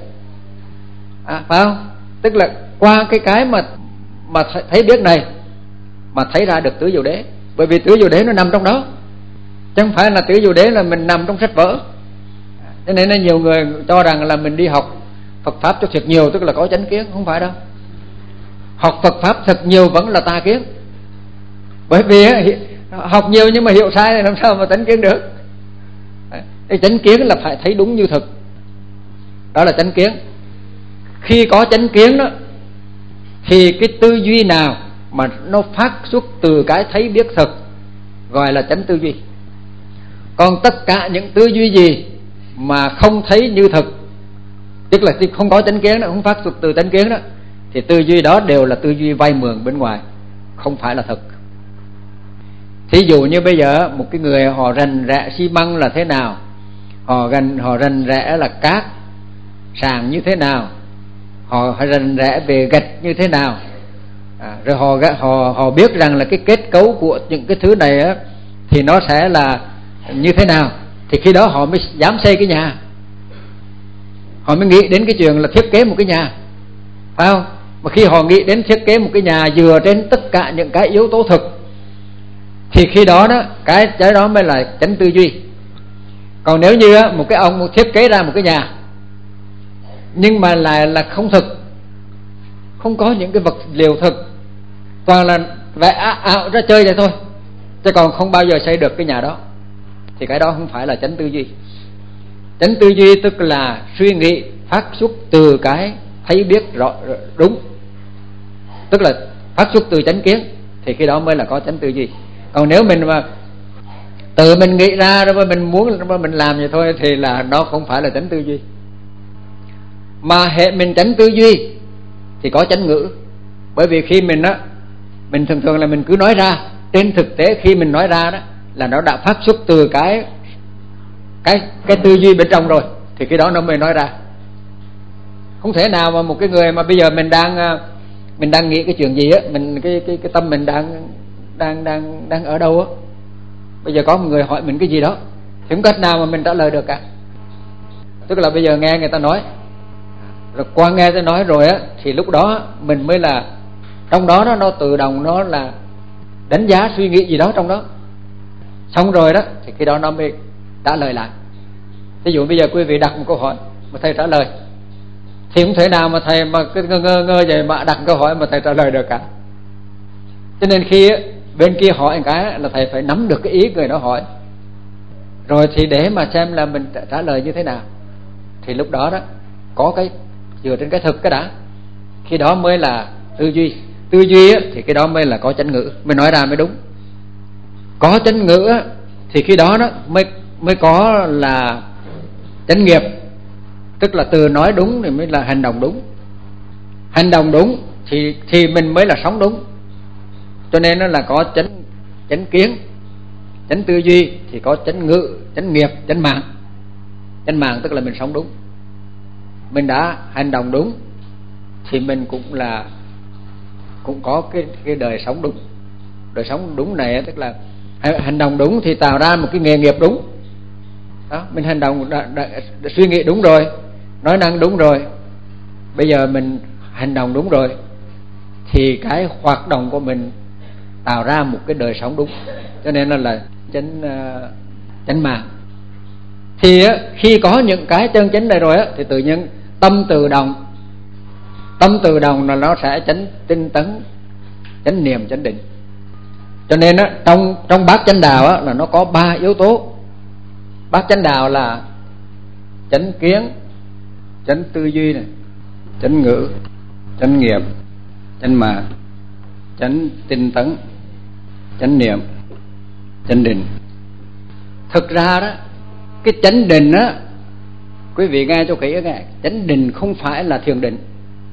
à, phải không? Tức là qua cái cái mà mà thấy biết này mà thấy ra được tứ diệu đế. Bởi bởi vì tứ diệu đế nó nằm trong đó, chứ không phải là tứ diệu đế là mình nằm trong sách vở. Cho nên là nhiều người cho rằng là mình đi học Phật pháp cho thật nhiều tức là có chánh kiến. Không phải đâu, học Phật pháp thật nhiều vẫn là tà kiến. Bởi vì học nhiều nhưng mà hiểu sai thì làm sao mà chánh kiến được. Cái chánh kiến là phải thấy đúng như thực, đó là chánh kiến. Khi có chánh kiến đó thì cái tư duy nào mà nó phát xuất từ cái thấy biết thực gọi là chánh tư duy. Còn tất cả những tư duy gì mà không thấy như thực, tức là không có chánh kiến đó, không phát xuất từ chánh kiến đó, thì tư duy đó đều là tư duy vay mượn bên ngoài, không phải là thực. Thí dụ như bây giờ một cái người họ rành rẽ xi măng là thế nào, họ rành họ rành rẽ là cát sàn như thế nào, họ rành rẽ về gạch như thế nào, à, rồi họ họ họ biết rằng là cái kết cấu của những cái thứ này á, thì nó sẽ là như thế nào, thì khi đó họ mới dám xây cái nhà, họ mới nghĩ đến cái chuyện là thiết kế một cái nhà, phải không? Mà khi họ nghĩ đến thiết kế một cái nhà dựa trên tất cả những cái yếu tố thực, thì khi đó đó cái cái đó mới là chánh tư duy. Còn nếu như á, một cái ông thiết kế ra một cái nhà nhưng mà lại là không thực, không có những cái vật liệu thực, toàn là vẽ ảo ra chơi vậy thôi, chứ còn không bao giờ xây được cái nhà đó, thì cái đó không phải là chánh tư duy. Chánh tư duy tức là suy nghĩ phát xuất từ cái thấy biết rõ đúng, tức là phát xuất từ chánh kiến, thì khi đó mới là có chánh tư duy. Còn nếu mình mà tự mình nghĩ ra rồi mà mình muốn mà mình làm vậy thôi thì là nó không phải là chánh tư duy. Mà hệ mình chánh tư duy thì có chánh ngữ. Bởi vì khi mình á, mình thường thường là mình cứ nói ra, trên thực tế khi mình nói ra đó là nó đã phát xuất từ cái cái cái tư duy bên trong rồi, thì khi đó nó mới nói ra. Không thể nào mà một cái người mà bây giờ mình đang mình đang nghĩ cái chuyện gì á, mình cái cái cái tâm mình đang đang đang đang ở đâu á, bây giờ có một người hỏi mình cái gì đó thì không cách nào mà mình trả lời được cả. Tức là bây giờ nghe người ta nói, rồi qua nghe người ta nói rồi á, thì lúc đó mình mới là trong đó nó, nó tự động nó là đánh giá suy nghĩ gì đó trong đó, xong rồi đó thì khi đó nó mới trả lời lại. Ví dụ bây giờ quý vị đặt một câu hỏi mà thầy trả lời, thì không thể nào mà thầy mà cứ ngơ ngơ ngơ vậy mà đặt câu hỏi mà thầy trả lời được cả. Cho nên khi bên kia hỏi một cái là thầy phải nắm được cái ý người đó hỏi, rồi thì để mà xem là mình trả lời như thế nào, thì lúc đó đó có cái dựa trên cái thực cái đã, khi đó mới là tư duy. Tư duy á, thì cái đó mới là có chánh ngữ, mới nói ra mới đúng. Có chánh ngữ á, thì khi đó đó mới mới có là chánh nghiệp, tức là từ nói đúng thì mới là hành động đúng. Hành động đúng thì thì mình mới là sống đúng. Cho nên nó là có chánh chánh kiến, chánh tư duy, thì có chánh ngữ, chánh nghiệp, chánh mạng. Chánh mạng tức là mình sống đúng, mình đã hành động đúng thì mình cũng là cũng có cái cái đời sống đúng. Đời sống đúng này tức là hành động đúng thì tạo ra một cái nghề nghiệp đúng. Đó, mình hành động đã, đã, đã, suy nghĩ đúng rồi, nói năng đúng rồi, bây giờ mình hành động đúng rồi thì cái hoạt động của mình tạo ra một cái đời sống đúng. Cho nên là, là chánh uh, chánh mạng. Thì á, khi có những cái chân chánh này rồi á, thì tự nhiên tâm tự động, tâm tự động là nó sẽ chánh tinh tấn, chánh niệm, chánh định. Cho nên á, trong trong bát chánh đạo á, là nó có ba yếu tố. Bát chánh đạo là chánh kiến, chánh tư duy này, chánh ngữ, chánh nghiệp, chánh mạng, chánh tinh tấn, chánh niệm, chánh định. Thực ra đó, cái chánh định á, quý vị nghe cho kỹ nghe, chánh định không phải là thiền định.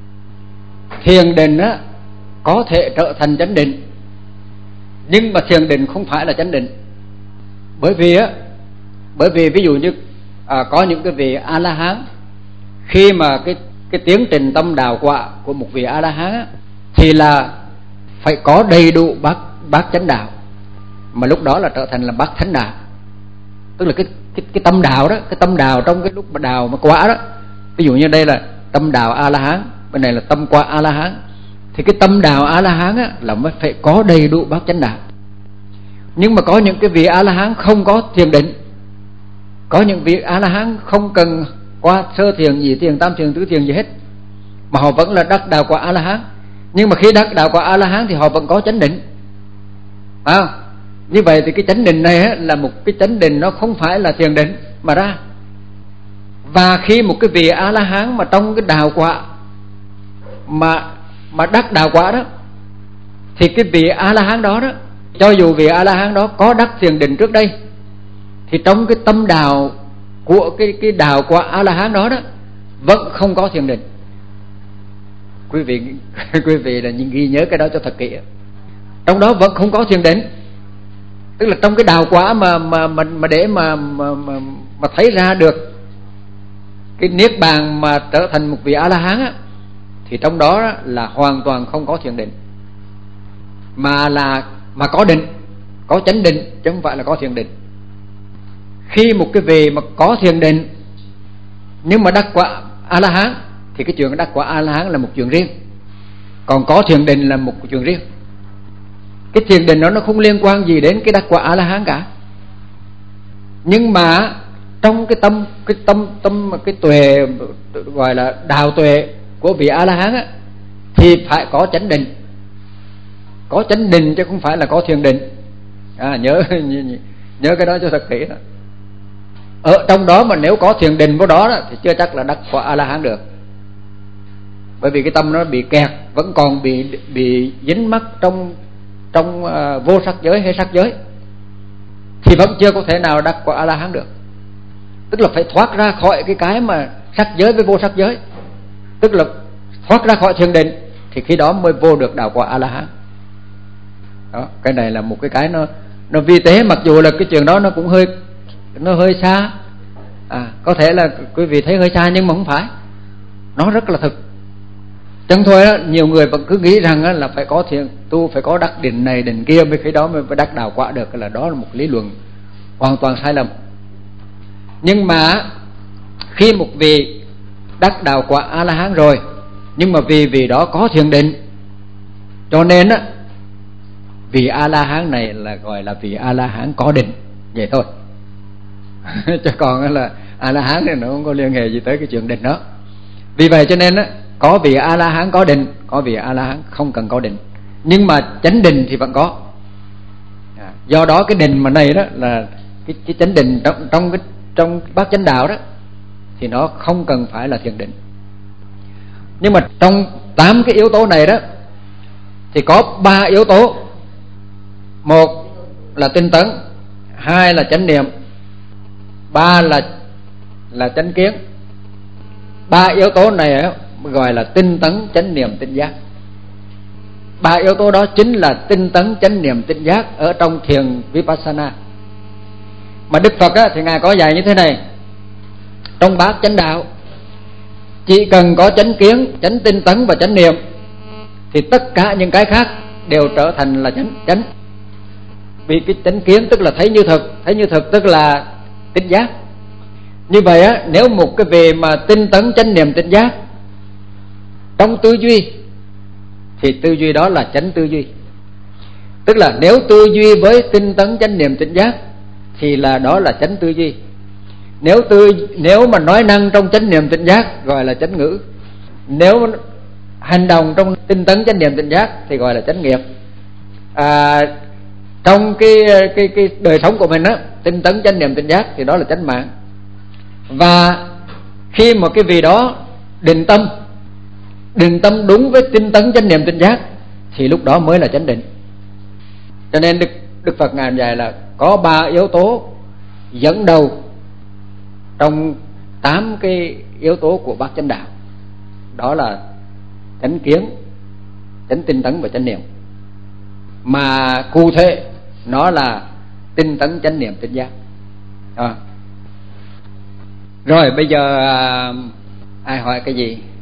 Thiền định á có thể trở thành chánh định, nhưng mà thiền định không phải là chánh định. Bởi vì á, bởi vì ví dụ như à, có những cái vị A La Hán, khi mà cái cái tiến trình tâm đào quả của một vị A La Hán á, thì là phải có đầy đủ bát bát chánh đạo, mà lúc đó là trở thành là bát thánh đạo. Tức là cái cái cái tâm đạo đó, cái tâm đạo trong cái lúc mà đào mà quả đó, ví dụ như đây là tâm đạo A La Hán, bên này là tâm quả A La Hán, thì cái tâm đạo A La Hán á là mới phải có đầy đủ bát chánh đạo. Nhưng mà có những cái vị A La Hán không có thiền định. Có những vị A La Hán không cần qua sơ thiền, nhị thiền, tam thiền, tứ thiền gì hết, mà họ vẫn là đắc đạo quả A La Hán. Nhưng mà khi đắc đạo quả A La Hán thì họ vẫn có chánh định. À, như vậy thì cái chánh định này á, là một cái chánh định nó không phải là thiền định mà ra. Và khi một cái vị A La Hán mà trong cái đạo quả mà mà đắc đạo quả đó, thì cái vị A La Hán đó đó, cho dù vị A La Hán đó có đắc thiền định trước đây, thì trong cái tâm đạo của cái cái đạo quả A La Hán đó đó vẫn không có thiền định. Quý vị quý vị là ghi nhớ cái đó cho thật kỹ. Trong đó vẫn không có thiền định. Tức là trong cái đạo quả mà mà mà, mà để mà, mà mà mà thấy ra được cái niết bàn mà trở thành một vị A La Hán á, thì trong đó, đó là hoàn toàn không có thiền định, mà là mà có định, có chánh định, chứ không phải là có thiền định. Khi một cái vị mà có thiền định nhưng mà đắc quả A La Hán thì cái chuyện đắc quả A La Hán là một chuyện riêng, còn có thiền định là một chuyện riêng. Cái thiền định đó nó không liên quan gì đến cái đắc quả A La Hán cả. Nhưng mà trong cái tâm cái tâm tâm cái tuệ, gọi là đạo tuệ của vị A La Hán á, thì phải có chánh định. Có chánh định chứ không phải là có thiền định. À, nhớ nhớ cái đó cho thật kỹ đó. Ở trong đó mà nếu có thiền định vào đó, đó thì chưa chắc là đắc quả A La Hán được. Bởi vì cái tâm nó bị kẹt, vẫn còn bị bị dính mắc trong trong uh, vô sắc giới hay sắc giới, thì vẫn chưa có thể nào đắc quả A La Hán được. Tức là phải thoát ra khỏi cái cái mà sắc giới với vô sắc giới, tức là thoát ra khỏi thiền định, thì khi đó mới vô được đạo quả A La Hán. Đó, cái này là một cái cái nó nó vi tế, mặc dù là cái chuyện đó nó cũng hơi nó hơi xa. À, có thể là quý vị thấy hơi xa nhưng mà không phải, nó rất là thực. Chẳng thôi đó, nhiều người vẫn cứ nghĩ rằng là phải có thiền tu, phải có đắc định này định kia mới khi đó mới đắc đạo quả được, là đó là một lý luận hoàn toàn sai lầm. Nhưng mà khi một vị đắc đạo quả A La Hán rồi, nhưng mà vì vì đó có thiền định, cho nên á vị A La Hán này là gọi là vị A La Hán có định, vậy thôi. Chứ còn là A La Hán thì nó không có liên hệ gì tới cái chuyện định đó. Vì vậy cho nên á, có vị A La Hán có định, có vị A La Hán không cần có định, nhưng mà chánh định thì vẫn có. À, do đó cái định mà này đó là cái, cái chánh định trong trong cái trong bát chánh đạo đó thì nó không cần phải là thiền định. Nhưng mà trong tám cái yếu tố này đó thì có ba yếu tố. Một là tinh tấn, hai là chánh niệm, ba là là chánh kiến. Ba yếu tố này gọi là tinh tấn, chánh niệm, tinh giác. Ba yếu tố đó chính là tinh tấn, chánh niệm, tinh giác ở trong thiền Vipassana. Mà Đức Phật á, thì Ngài có dạy như thế này: trong bát chánh đạo, chỉ cần có chánh kiến, chánh tinh tấn và chánh niệm thì tất cả những cái khác đều trở thành là chánh chánh. Vì cái chánh kiến tức là thấy như thực, thấy như thực tức là tinh giác. Như vậy á, nếu một cái về mà tinh tấn, chánh niệm, tinh giác trong tư duy thì tư duy đó là chánh tư duy. Tức là nếu tư duy với tinh tấn, chánh niệm, tinh giác thì là đó là chánh tư duy. Nếu tư nếu mà nói năng trong chánh niệm tinh giác gọi là chánh ngữ. Nếu hành động trong tinh tấn, chánh niệm, tinh giác thì gọi là chánh nghiệp. À, trong cái cái cái đời sống của mình á, tinh tấn, chánh niệm, tinh giác thì đó là chánh mạng. Và khi mà cái vị đó định tâm, định tâm đúng với tinh tấn, chánh niệm, tinh giác thì lúc đó mới là chánh định. Cho nên Đức, Đức Phật Ngài dạy là có ba yếu tố dẫn đầu trong tám cái yếu tố của bát chánh đạo, đó là chánh kiến, chánh tinh tấn và chánh niệm. Mà cụ thể nó là tinh tấn, chánh niệm, tinh giác. À. Rồi bây giờ ai hỏi cái gì?